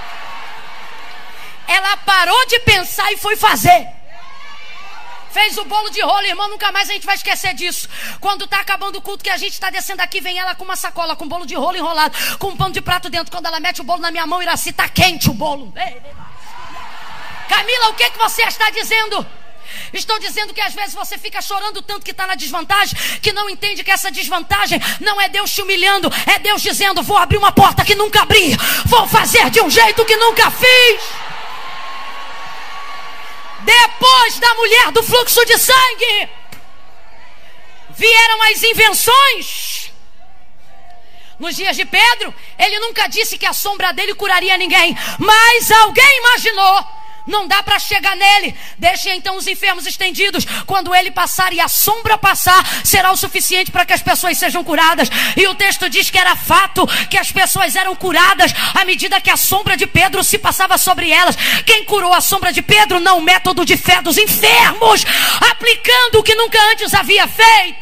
Speaker 2: Ela parou de pensar e foi fazer. Fez o bolo de rolo, irmão, nunca mais a gente vai esquecer disso. Quando está acabando o culto que a gente está descendo aqui, vem ela com uma sacola, com bolo de rolo enrolado, com um pano de prato dentro. Quando ela mete o bolo na minha mão, Iraci, está quente o bolo. Camila, o que, que você está dizendo? Estou dizendo que às vezes você fica chorando tanto que está na desvantagem, que não entende que essa desvantagem não é Deus te humilhando, é Deus dizendo, vou abrir uma porta que nunca abri, vou fazer de um jeito que nunca fiz. Depois da mulher do fluxo de sangue, vieram as invenções. Nos dias de Pedro, ele nunca disse que a sombra dele curaria ninguém, mas alguém imaginou, não dá para chegar nele, deixe então os enfermos estendidos, quando ele passar e a sombra passar, será o suficiente para que as pessoas sejam curadas. E o texto diz que era fato que as pessoas eram curadas à medida que a sombra de Pedro se passava sobre elas. Quem curou a sombra de Pedro? Não o método de fé dos enfermos, aplicando o que nunca antes havia feito.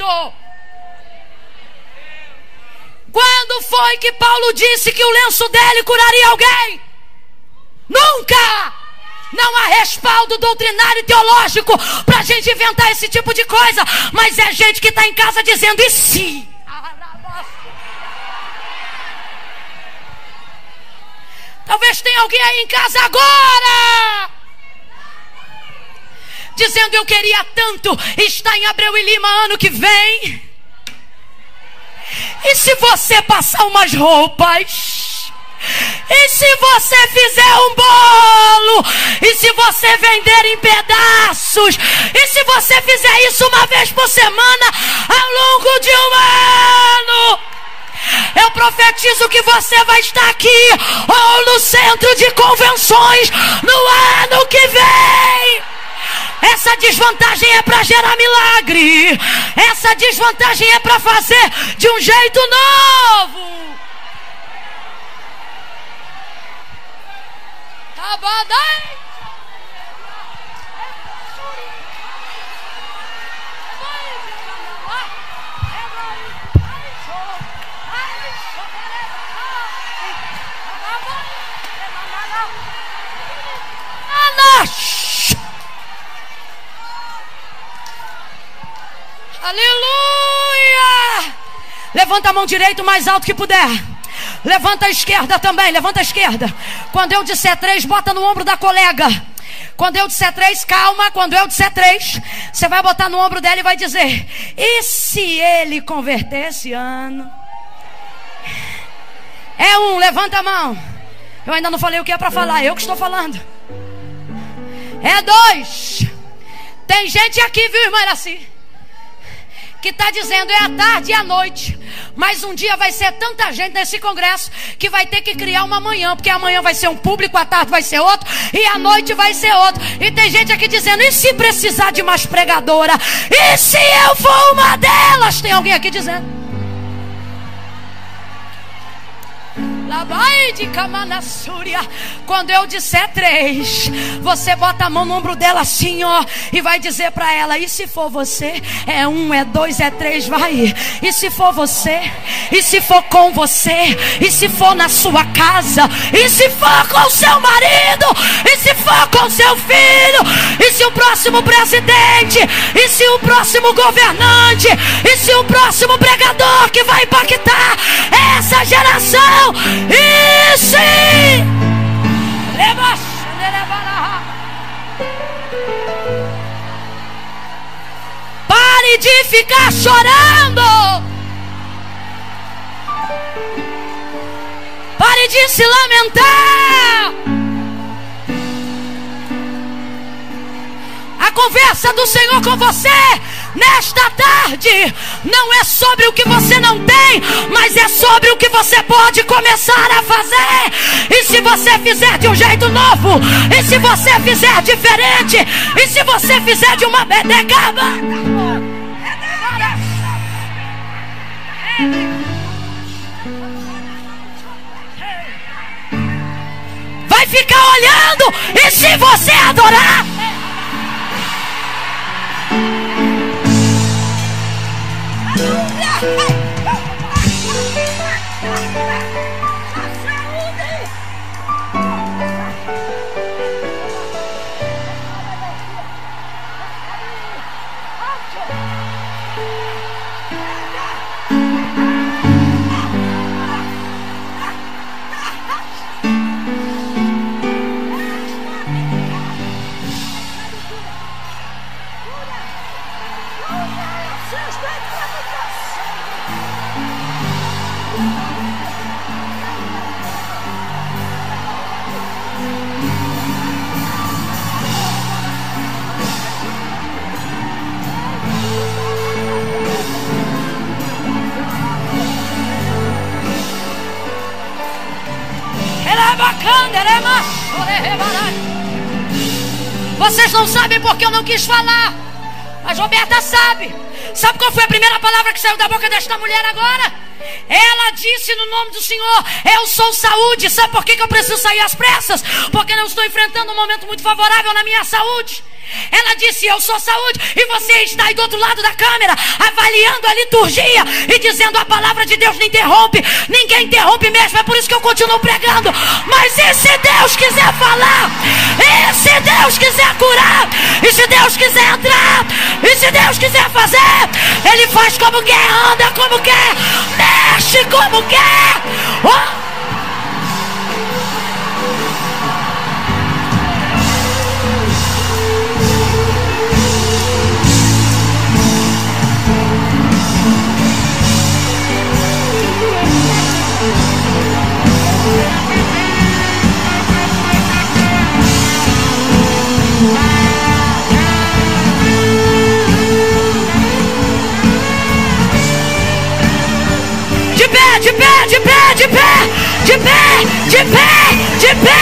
Speaker 2: Quando foi que Paulo disse que o lenço dele curaria alguém? Nunca! Não há respaldo doutrinário e teológico para a gente inventar esse tipo de coisa. Mas é gente que está em casa dizendo, e se? Talvez tenha alguém aí em casa agora dizendo, eu queria tanto estar em Abreu e Lima ano que vem. E se você passar umas roupas? E se você fizer um bolo? E se você vender em pedaços? E se você fizer isso uma vez por semana ao longo de um ano? Eu profetizo que você vai estar aqui ou no centro de convenções no ano que vem. Essa desvantagem é para gerar milagre. Essa desvantagem é para fazer de um jeito novo. Aleluia! Levanta a mão direita o mais alto que puder. Levanta a esquerda também, levanta a esquerda. Quando eu disser três, bota no ombro da colega. Quando eu disser três, calma. Quando eu disser três, você vai botar no ombro dela e vai dizer, e se ele converter esse ano? É um, levanta a mão. Eu ainda não falei o que é para falar, eu que estou falando. É dois. Tem gente aqui, viu, irmã Iraci, que está dizendo, é a tarde e a noite, mas um dia vai ser tanta gente nesse congresso que vai ter que criar uma manhã, porque amanhã vai ser um público, a tarde vai ser outro e a noite vai ser outro. E tem gente aqui dizendo, e se precisar de mais pregadora? E se eu for uma delas? Tem alguém aqui dizendo? Quando eu disser três, você bota a mão no ombro dela assim, ó, e vai dizer pra ela, e se for você? É um, é dois, é três, vai. E se for você? E se for com você? E se for na sua casa? E se for com seu marido? E se for com seu filho? E se o próximo presidente? E se o próximo governante? E se o próximo pregador que vai impactar essa geração? E se? Pare de ficar chorando. de se lamentar. A conversa do Senhor com você nesta tarde não é sobre o que você não tem, mas é sobre o que você pode começar a fazer. E se você fizer de um jeito novo, e se você fizer diferente, e se você fizer de uma bedecaba, vai ficar olhando. E se você adorar, vocês não sabem porque eu não quis falar, mas Roberta sabe. Sabe qual foi a primeira palavra que saiu da boca desta mulher agora? Ela disse no nome do Senhor: eu sou saúde. Sabe por que que eu preciso sair às pressas? Porque não estou enfrentando um momento muito favorável na minha saúde. Ela disse: eu sou saúde. E você está aí do outro lado da câmera, avaliando a liturgia e dizendo: a palavra de Deus não interrompe. Ninguém interrompe mesmo, é por isso que eu continuo pregando. Mas e se Deus quiser falar? E se Deus quiser curar? E se Deus quiser entrar? E se Deus quiser fazer? Ele faz como quer, anda como quer, mexe como quer. Oh! De pé, de pé, de pé, de pé, de pé, de pé, de pé.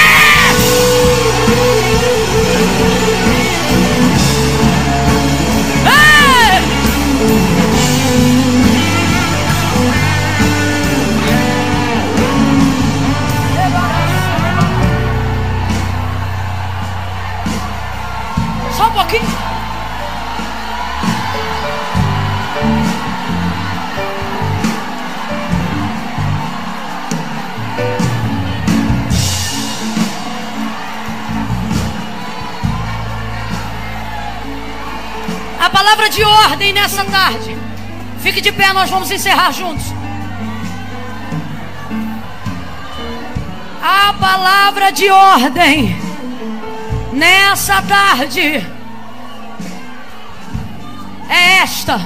Speaker 2: Ei! Só um pouquinho. A palavra de ordem nessa tarde. Fique de pé, nós vamos encerrar juntos. A palavra de ordem nessa tarde é esta.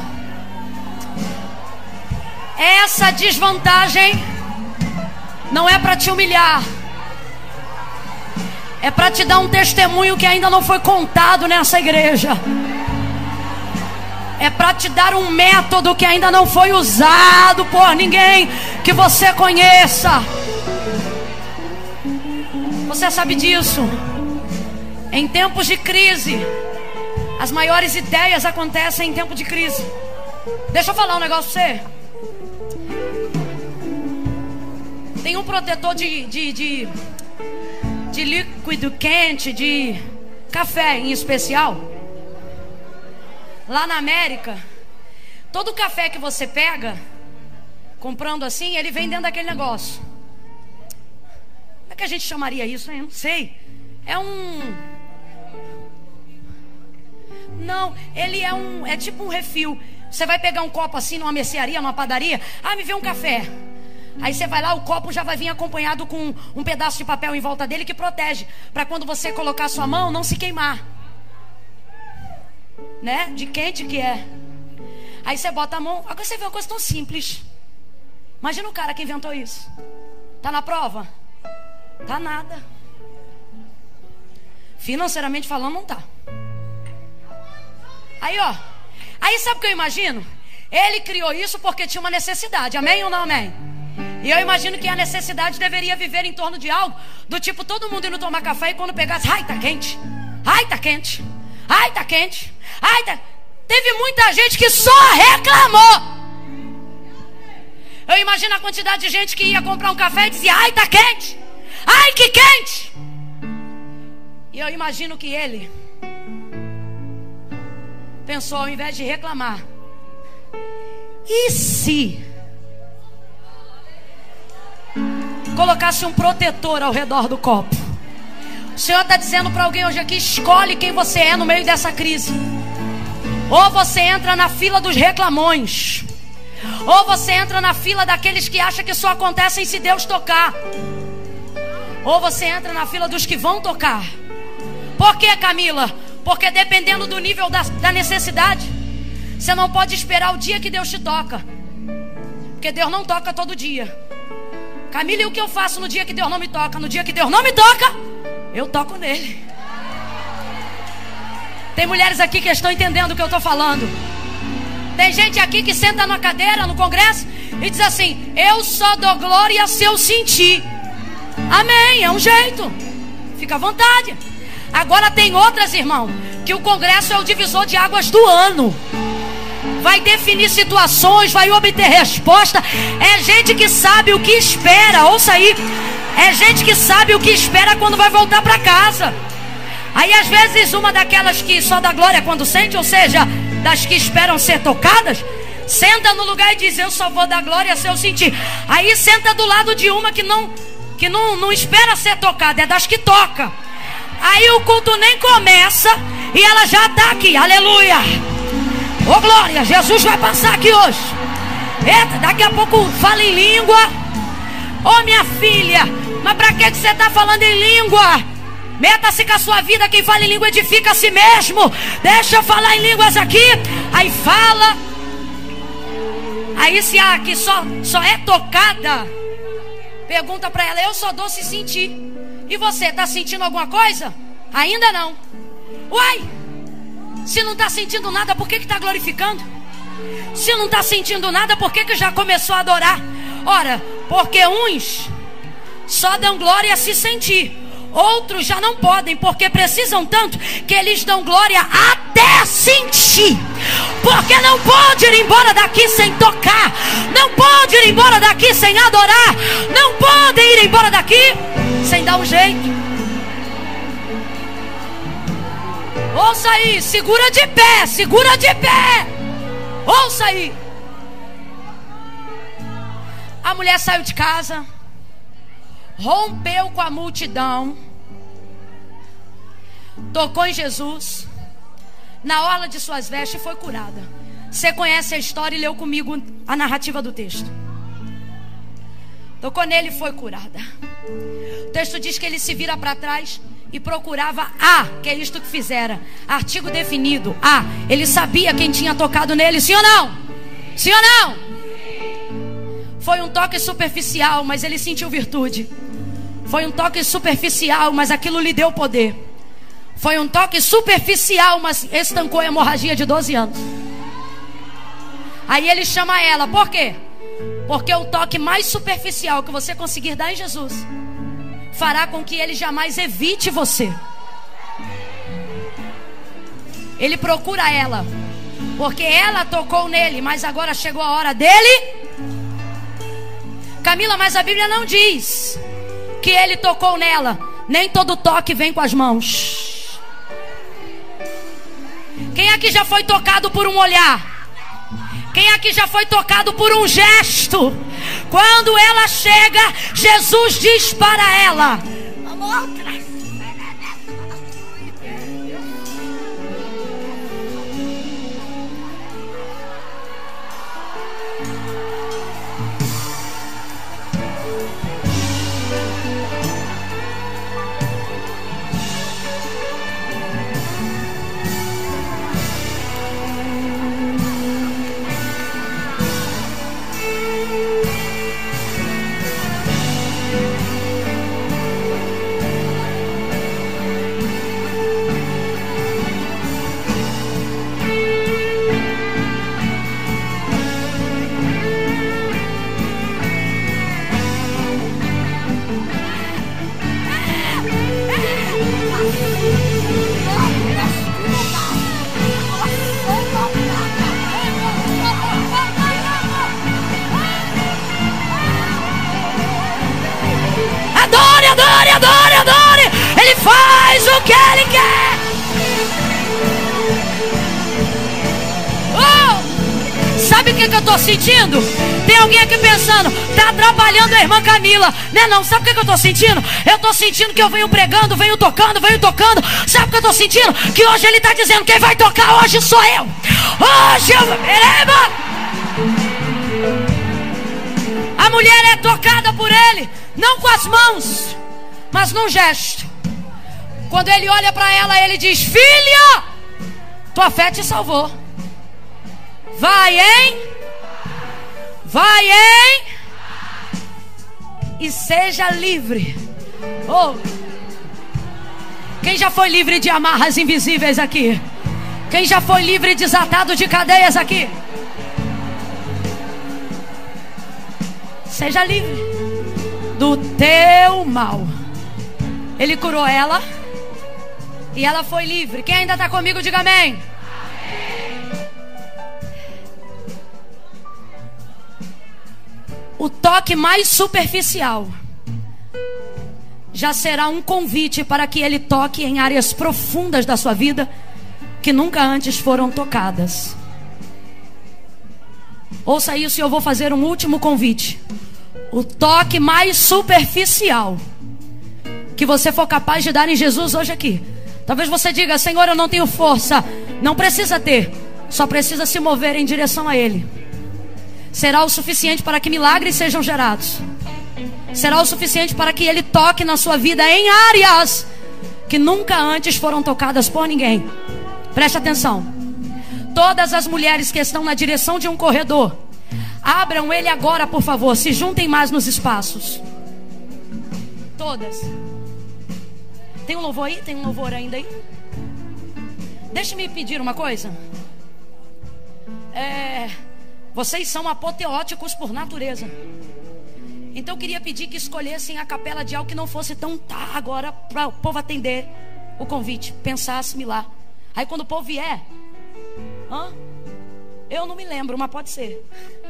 Speaker 2: Essa desvantagem não é para te humilhar, é para te dar um testemunho que ainda não foi contado nessa igreja. É para te dar um método que ainda não foi usado por ninguém que você conheça. Você sabe disso. Em tempos de crise, as maiores ideias acontecem em tempo de crise. Deixa eu falar um negócio pra você. Tem um protetor de, de, de, de líquido quente, de café em especial. Lá na América, todo café que você pega, comprando assim, ele vem dentro daquele negócio. Como é que a gente chamaria isso? Eu não sei. É um... Não, ele é um... É tipo um refil. Você vai pegar um copo assim numa mercearia, numa padaria. Ah, me vê um café. Aí você vai lá, o copo já vai vir acompanhado com um pedaço de papel em volta dele que protege, para quando você colocar a sua mão, não se queimar. Né? De quente que é. Aí você bota a mão. Agora você vê uma coisa tão simples. Imagina o cara que inventou isso. Tá na prova? Tá nada. Financeiramente falando, não tá. Aí, ó. Aí sabe o que eu imagino? Ele criou isso porque tinha uma necessidade. Amém ou não amém? E eu imagino que a necessidade deveria viver em torno de algo do tipo, todo mundo indo tomar café e quando pegasse, ai, tá quente. Ai, tá quente. Ai, tá quente. Ai, tá... Teve muita gente que só reclamou. Eu imagino a quantidade de gente que ia comprar um café e dizia, ai, tá quente. Ai, que quente. E eu imagino que ele pensou, ao invés de reclamar, e se colocasse um protetor ao redor do copo? O Senhor está dizendo para alguém hoje aqui, escolhe quem você é no meio dessa crise. Ou você entra na fila dos reclamões, ou você entra na fila daqueles que acham que só acontecem se Deus tocar, ou você entra na fila dos que vão tocar. Por que, Camila? Porque dependendo do nível da, da necessidade, você não pode esperar o dia que Deus te toca, porque Deus não toca todo dia. Camila, e o que eu faço no dia que Deus não me toca? No dia que Deus não me toca, eu toco nele. Tem mulheres aqui que estão entendendo o que eu estou falando. Tem gente aqui que senta na cadeira, no congresso, e diz assim, eu só dou glória se eu sentir. Amém, é um jeito. Fica à vontade. Agora tem outras, irmão, que o congresso é o divisor de águas do ano. Vai definir situações, vai obter resposta. É gente que sabe o que espera. Ouça aí. É gente que sabe o que espera quando vai voltar para casa. Aí às vezes uma daquelas que só dá glória quando sente, ou seja, das que esperam ser tocadas, senta no lugar e diz, eu só vou dar glória se eu sentir. Aí senta do lado de uma que não, que não, não espera ser tocada, é das que toca. Aí o culto nem começa e ela já está aqui, aleluia. Ô oh, glória, Jesus vai passar aqui hoje. Eita, daqui a pouco fala em língua. Ô oh, minha filha, mas pra que você está falando em língua? Meta-se com a sua vida, quem fala em língua edifica a si mesmo. Deixa eu falar em línguas aqui. Aí fala. Aí se a que só, só é tocada, pergunta pra ela, eu só dou se sentir. E você, tá sentindo alguma coisa? Ainda não. Uai, se não tá sentindo nada, por que que tá glorificando? Se não tá sentindo nada, por que que já começou a adorar? Ora, porque uns só dão glória a se sentir, outros já não podem, porque precisam tanto que eles dão glória até sentir. Porque não pode ir embora daqui sem tocar, não pode ir embora daqui sem adorar, não pode ir embora daqui sem dar um jeito. Ouça aí, segura de pé, segura de pé. Ouça aí. A mulher saiu de casa, rompeu com a multidão, tocou em Jesus, na orla de suas vestes, e foi curada. Você conhece a história e leu comigo a narrativa do texto. Tocou nele e foi curada. O texto diz que ele se vira para trás e procurava a, que é isto que fizera, artigo definido, a, ele sabia quem tinha tocado nele, sim ou não? Sim ou não? Foi um toque superficial, mas ele sentiu virtude. Foi um toque superficial, mas aquilo lhe deu poder. Foi um toque superficial, mas estancou a hemorragia de doze anos. Aí ele chama ela, por quê? Porque o toque mais superficial que você conseguir dar em Jesus fará com que ele jamais evite você. Ele procura ela, porque ela tocou nele, mas agora chegou a hora dele. Camila, mas a Bíblia não diz que ele tocou nela. Nem todo toque vem com as mãos. Quem aqui já foi tocado por um olhar? Quem aqui já foi tocado por um gesto? Quando ela chega, Jesus diz para ela: amor, adore, adore. Ele faz o que Ele quer. Oh, sabe o que, que eu estou sentindo? Tem alguém aqui pensando, está atrapalhando a irmã Camila. Não é não, sabe o que, que eu estou sentindo? Eu estou sentindo que eu venho pregando, venho tocando, venho tocando. Sabe o que eu estou sentindo? Que hoje Ele está dizendo, quem vai tocar hoje sou eu. Hoje eu... A mulher é tocada por Ele, não com as mãos, mas num gesto. Quando Ele olha para ela, Ele diz, filha, tua fé te salvou. Vai, hein? Vai, hein? E seja livre. Oh. Quem já foi livre de amarras invisíveis aqui? Quem já foi livre e desatado de cadeias aqui? Seja livre do teu mal. Ele curou ela e ela foi livre. Quem ainda está comigo, diga amém. Amém. O toque mais superficial já será um convite para que Ele toque em áreas profundas da sua vida que nunca antes foram tocadas. Ouça isso e eu vou fazer um último convite. O toque mais superficial que você for capaz de dar em Jesus hoje aqui. Talvez você diga, Senhor, eu não tenho força. Não precisa ter, só precisa se mover em direção a Ele. Será o suficiente para que milagres sejam gerados. Será o suficiente para que Ele toque na sua vida em áreas que nunca antes foram tocadas por ninguém. Preste atenção. Todas as mulheres que estão na direção de um corredor, abram ele agora, por favor. Se juntem mais nos espaços. Todas. Tem um louvor aí? Tem um louvor ainda aí? Deixe-me pedir uma coisa. É... Vocês são apoteóticos por natureza. Então eu queria pedir que escolhessem a capela de algo que não fosse tão tá agora, para o povo atender o convite, pensar, assimilar. Aí quando o povo vier, hã? Eu não me lembro, mas pode ser.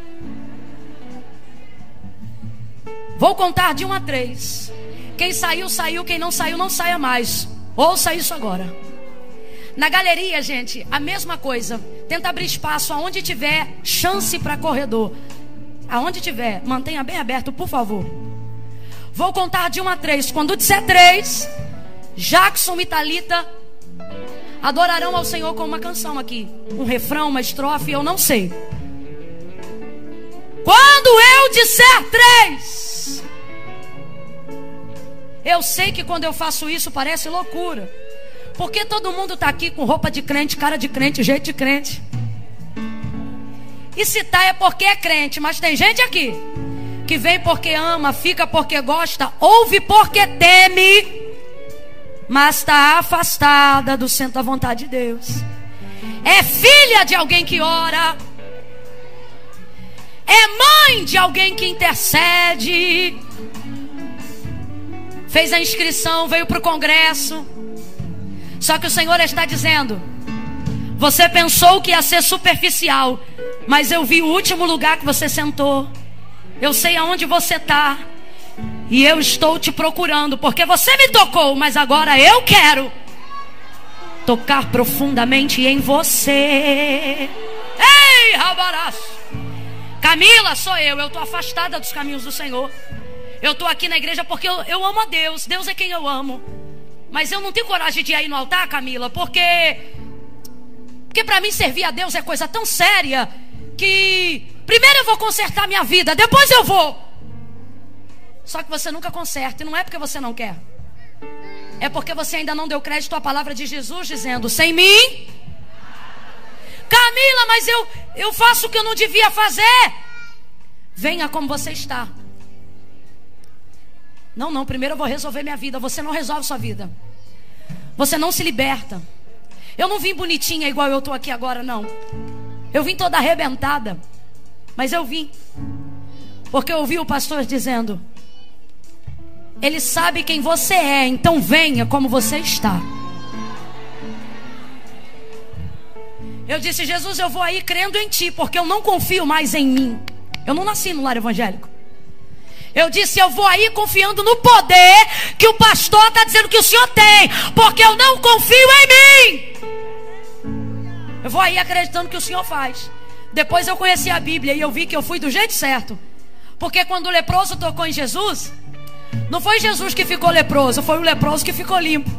Speaker 2: Vou contar de um a três. Quem saiu, saiu. Quem não saiu, não saia mais. Ouça isso agora. Na galeria, gente, a mesma coisa. Tenta abrir espaço aonde tiver chance para corredor. Aonde tiver, mantenha bem aberto, por favor. Vou contar de um a três. Quando disser três, Jackson e Thalita adorarão ao Senhor com uma canção aqui. Um refrão, uma estrofe, eu não sei. Quando eu disser três, eu sei que quando eu faço isso parece loucura. Porque todo mundo está aqui com roupa de crente, cara de crente, jeito de crente. E se tá é porque é crente. Mas tem gente aqui que vem porque ama, fica porque gosta, ouve porque teme, mas está afastada do centro da vontade de Deus. É filha de alguém que ora, é mãe de alguém que intercede, fez a inscrição, veio para o congresso. Só que o Senhor está dizendo: você pensou que ia ser superficial, mas eu vi o último lugar que você sentou. Eu sei aonde você está. E eu estou te procurando, porque você me tocou, mas agora eu quero tocar profundamente em você. Ei, Rabaraço! Camila, sou eu. Eu estou afastada dos caminhos do Senhor. Eu estou aqui na igreja porque eu, eu amo a Deus. Deus é quem eu amo. Mas eu não tenho coragem de ir aí no altar, Camila, porque Porque para mim servir a Deus é coisa tão séria que primeiro eu vou consertar minha vida, depois eu vou. Só que você nunca conserta, e não é porque você não quer, é porque você ainda não deu crédito à palavra de Jesus dizendo: sem mim, Camila, mas eu, eu faço o que eu não devia fazer. Venha como você está. Não, não, primeiro eu vou resolver minha vida. Você não resolve sua vida. Você não se liberta. Eu não vim bonitinha igual eu estou aqui agora, não. Eu vim toda arrebentada. Mas eu vim porque eu ouvi o pastor dizendo: ele sabe quem você é, então venha como você está. Eu disse: Jesus, eu vou aí crendo em ti, porque eu não confio mais em mim. Eu não nasci no lar evangélico. Eu disse, eu vou aí confiando no poder que o pastor está dizendo que o senhor tem, porque eu não confio em mim. Eu vou aí acreditando que o senhor faz. Depois eu conheci a Bíblia e eu vi que eu fui do jeito certo. Porque quando o leproso tocou em Jesus, não foi Jesus que ficou leproso, foi o leproso que ficou limpo.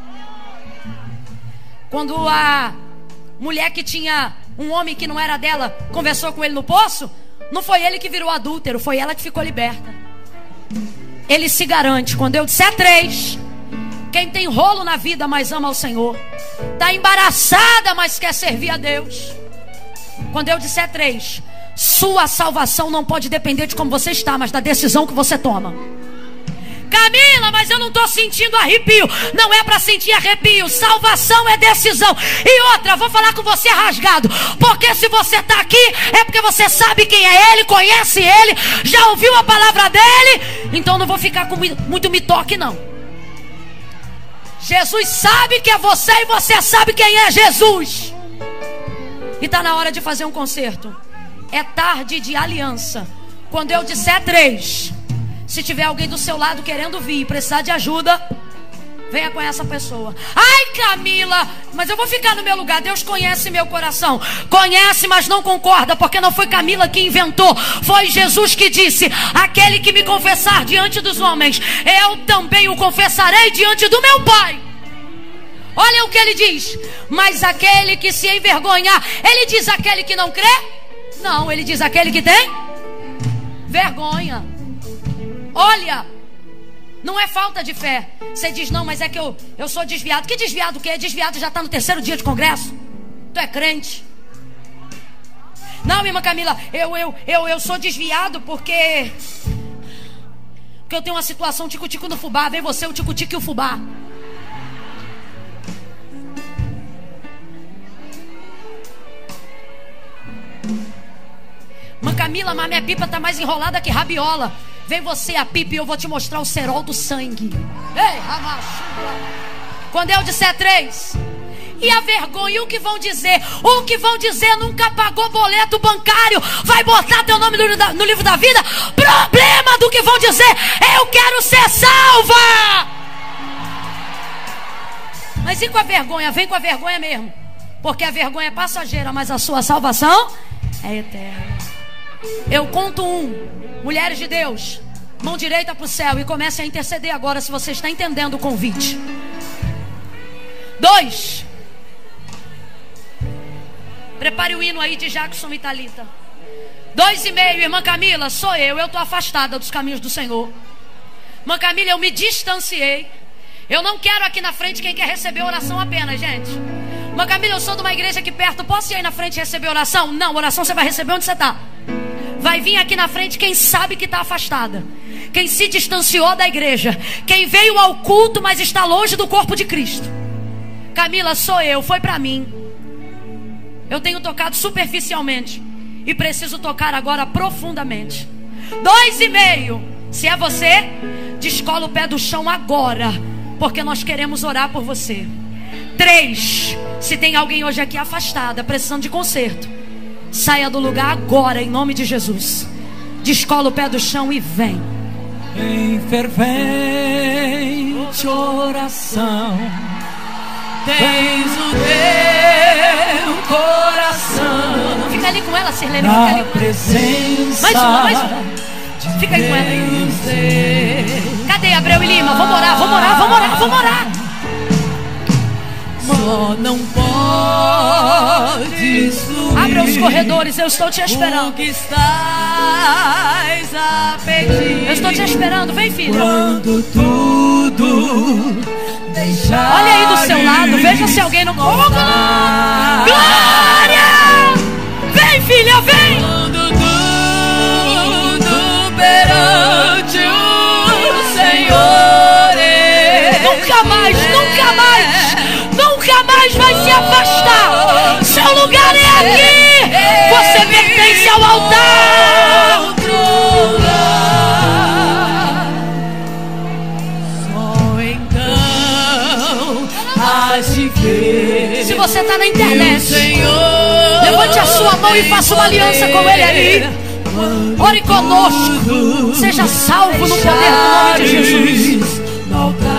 Speaker 2: Quando a mulher que tinha um homem que não era dela conversou com ele no poço, não foi ele que virou adúltero, foi ela que ficou liberta. Ele se garante. Quando eu disser três, quem tem rolo na vida mas ama ao Senhor, está embaraçada mas quer servir a Deus. Quando eu disser três, sua salvação não pode depender de como você está, mas da decisão que você toma. Camila, mas eu não estou sentindo arrepio. Não é para sentir arrepio. Salvação é decisão. E outra, vou falar com você rasgado, porque se você está aqui é porque você sabe quem é Ele, conhece Ele, já ouviu a palavra dEle. Então não vou ficar com muito me toque não. Jesus sabe que é você e você sabe quem é Jesus. E está na hora de fazer um concerto. É tarde de aliança. Quando eu disser três, se tiver alguém do seu lado querendo vir, precisar de ajuda, venha com essa pessoa. Ai, Camila, mas eu vou ficar no meu lugar. Deus conhece meu coração. Conhece, mas não concorda, porque não foi Camila que inventou. Foi Jesus que disse: aquele que me confessar diante dos homens, eu também o confessarei diante do meu Pai. Olha o que ele diz. Mas aquele que se envergonhar, ele diz aquele que não crê? Não, ele diz aquele que tem vergonha. Olha, não é falta de fé. Você diz, não, mas é que eu, eu sou desviado. Que desviado o quê? Desviado já está no terceiro dia de congresso. Tu é crente. Não, irmã Camila, eu, eu, eu, eu sou desviado porque Porque eu tenho uma situação tico-tico no fubá. Vem você, o tico-tico e o fubá. Irmã Camila, mas minha pipa está mais enrolada que rabiola. Vem você a pipa e eu vou te mostrar o cerol do sangue. Ei, Ramachuva. Quando eu disser três, e a vergonha, o que vão dizer? O que vão dizer? Nunca pagou boleto bancário, vai botar teu nome no, no livro da vida. Problema do que vão dizer. Eu quero ser salva. Mas e com a vergonha? Vem com a vergonha mesmo, porque a vergonha é passageira, mas a sua salvação é eterna. Eu conto um. Mulheres de Deus, mão direita para o céu e comece a interceder agora, se você está entendendo o convite. Dois. Prepare o hino aí de Jackson e Thalita. Dois e meio, irmã Camila, sou eu. Eu estou afastada dos caminhos do Senhor. Irmã Camila, eu me distanciei. Eu não quero aqui na frente quem quer receber oração apenas, gente. Irmã Camila, eu sou de uma igreja aqui perto. Posso ir aí na frente e receber oração? Não, oração você vai receber onde você está. Vai vir aqui na frente quem sabe que está afastada, quem se distanciou da igreja, quem veio ao culto mas está longe do corpo de Cristo. Camila, sou eu, foi para mim. Eu tenho tocado superficialmente e preciso tocar agora profundamente. Dois e meio. Se é você, descola o pé do chão agora, porque nós queremos orar por você. Três. Se tem alguém hoje aqui afastada, precisando de conserto, saia do lugar agora, em nome de Jesus. Descola o pé do chão e vem.
Speaker 1: Em fervente oração, tens o teu coração.
Speaker 2: Fica ali com ela, Sirlene. Fica ali com ela. Mais uma, mais uma. Fica aí com ela aí. Cadê Abreu e Lima? Vamos orar, vamos orar, vamos orar, vamos orar.
Speaker 1: Só não pode subir.
Speaker 2: Abra os corredores, eu estou te esperando.
Speaker 1: O que estás a pedir?
Speaker 2: Eu estou te esperando, vem, filha.
Speaker 1: Quando tudo deixar.
Speaker 2: Olha aí do seu lado, veja se alguém não. Oh, glória! Vem, filha, vem!
Speaker 1: Quando tudo perante o Senhor.
Speaker 2: Nunca mais, nunca mais. Nunca mais vai se afastar. Seu lugar é aqui. Você pertence ao altar.
Speaker 1: Só então has de ver.
Speaker 2: Se você está na internet, levante a sua mão e faça uma aliança com ele ali. Ore conosco. Seja salvo no poder do nome de Jesus.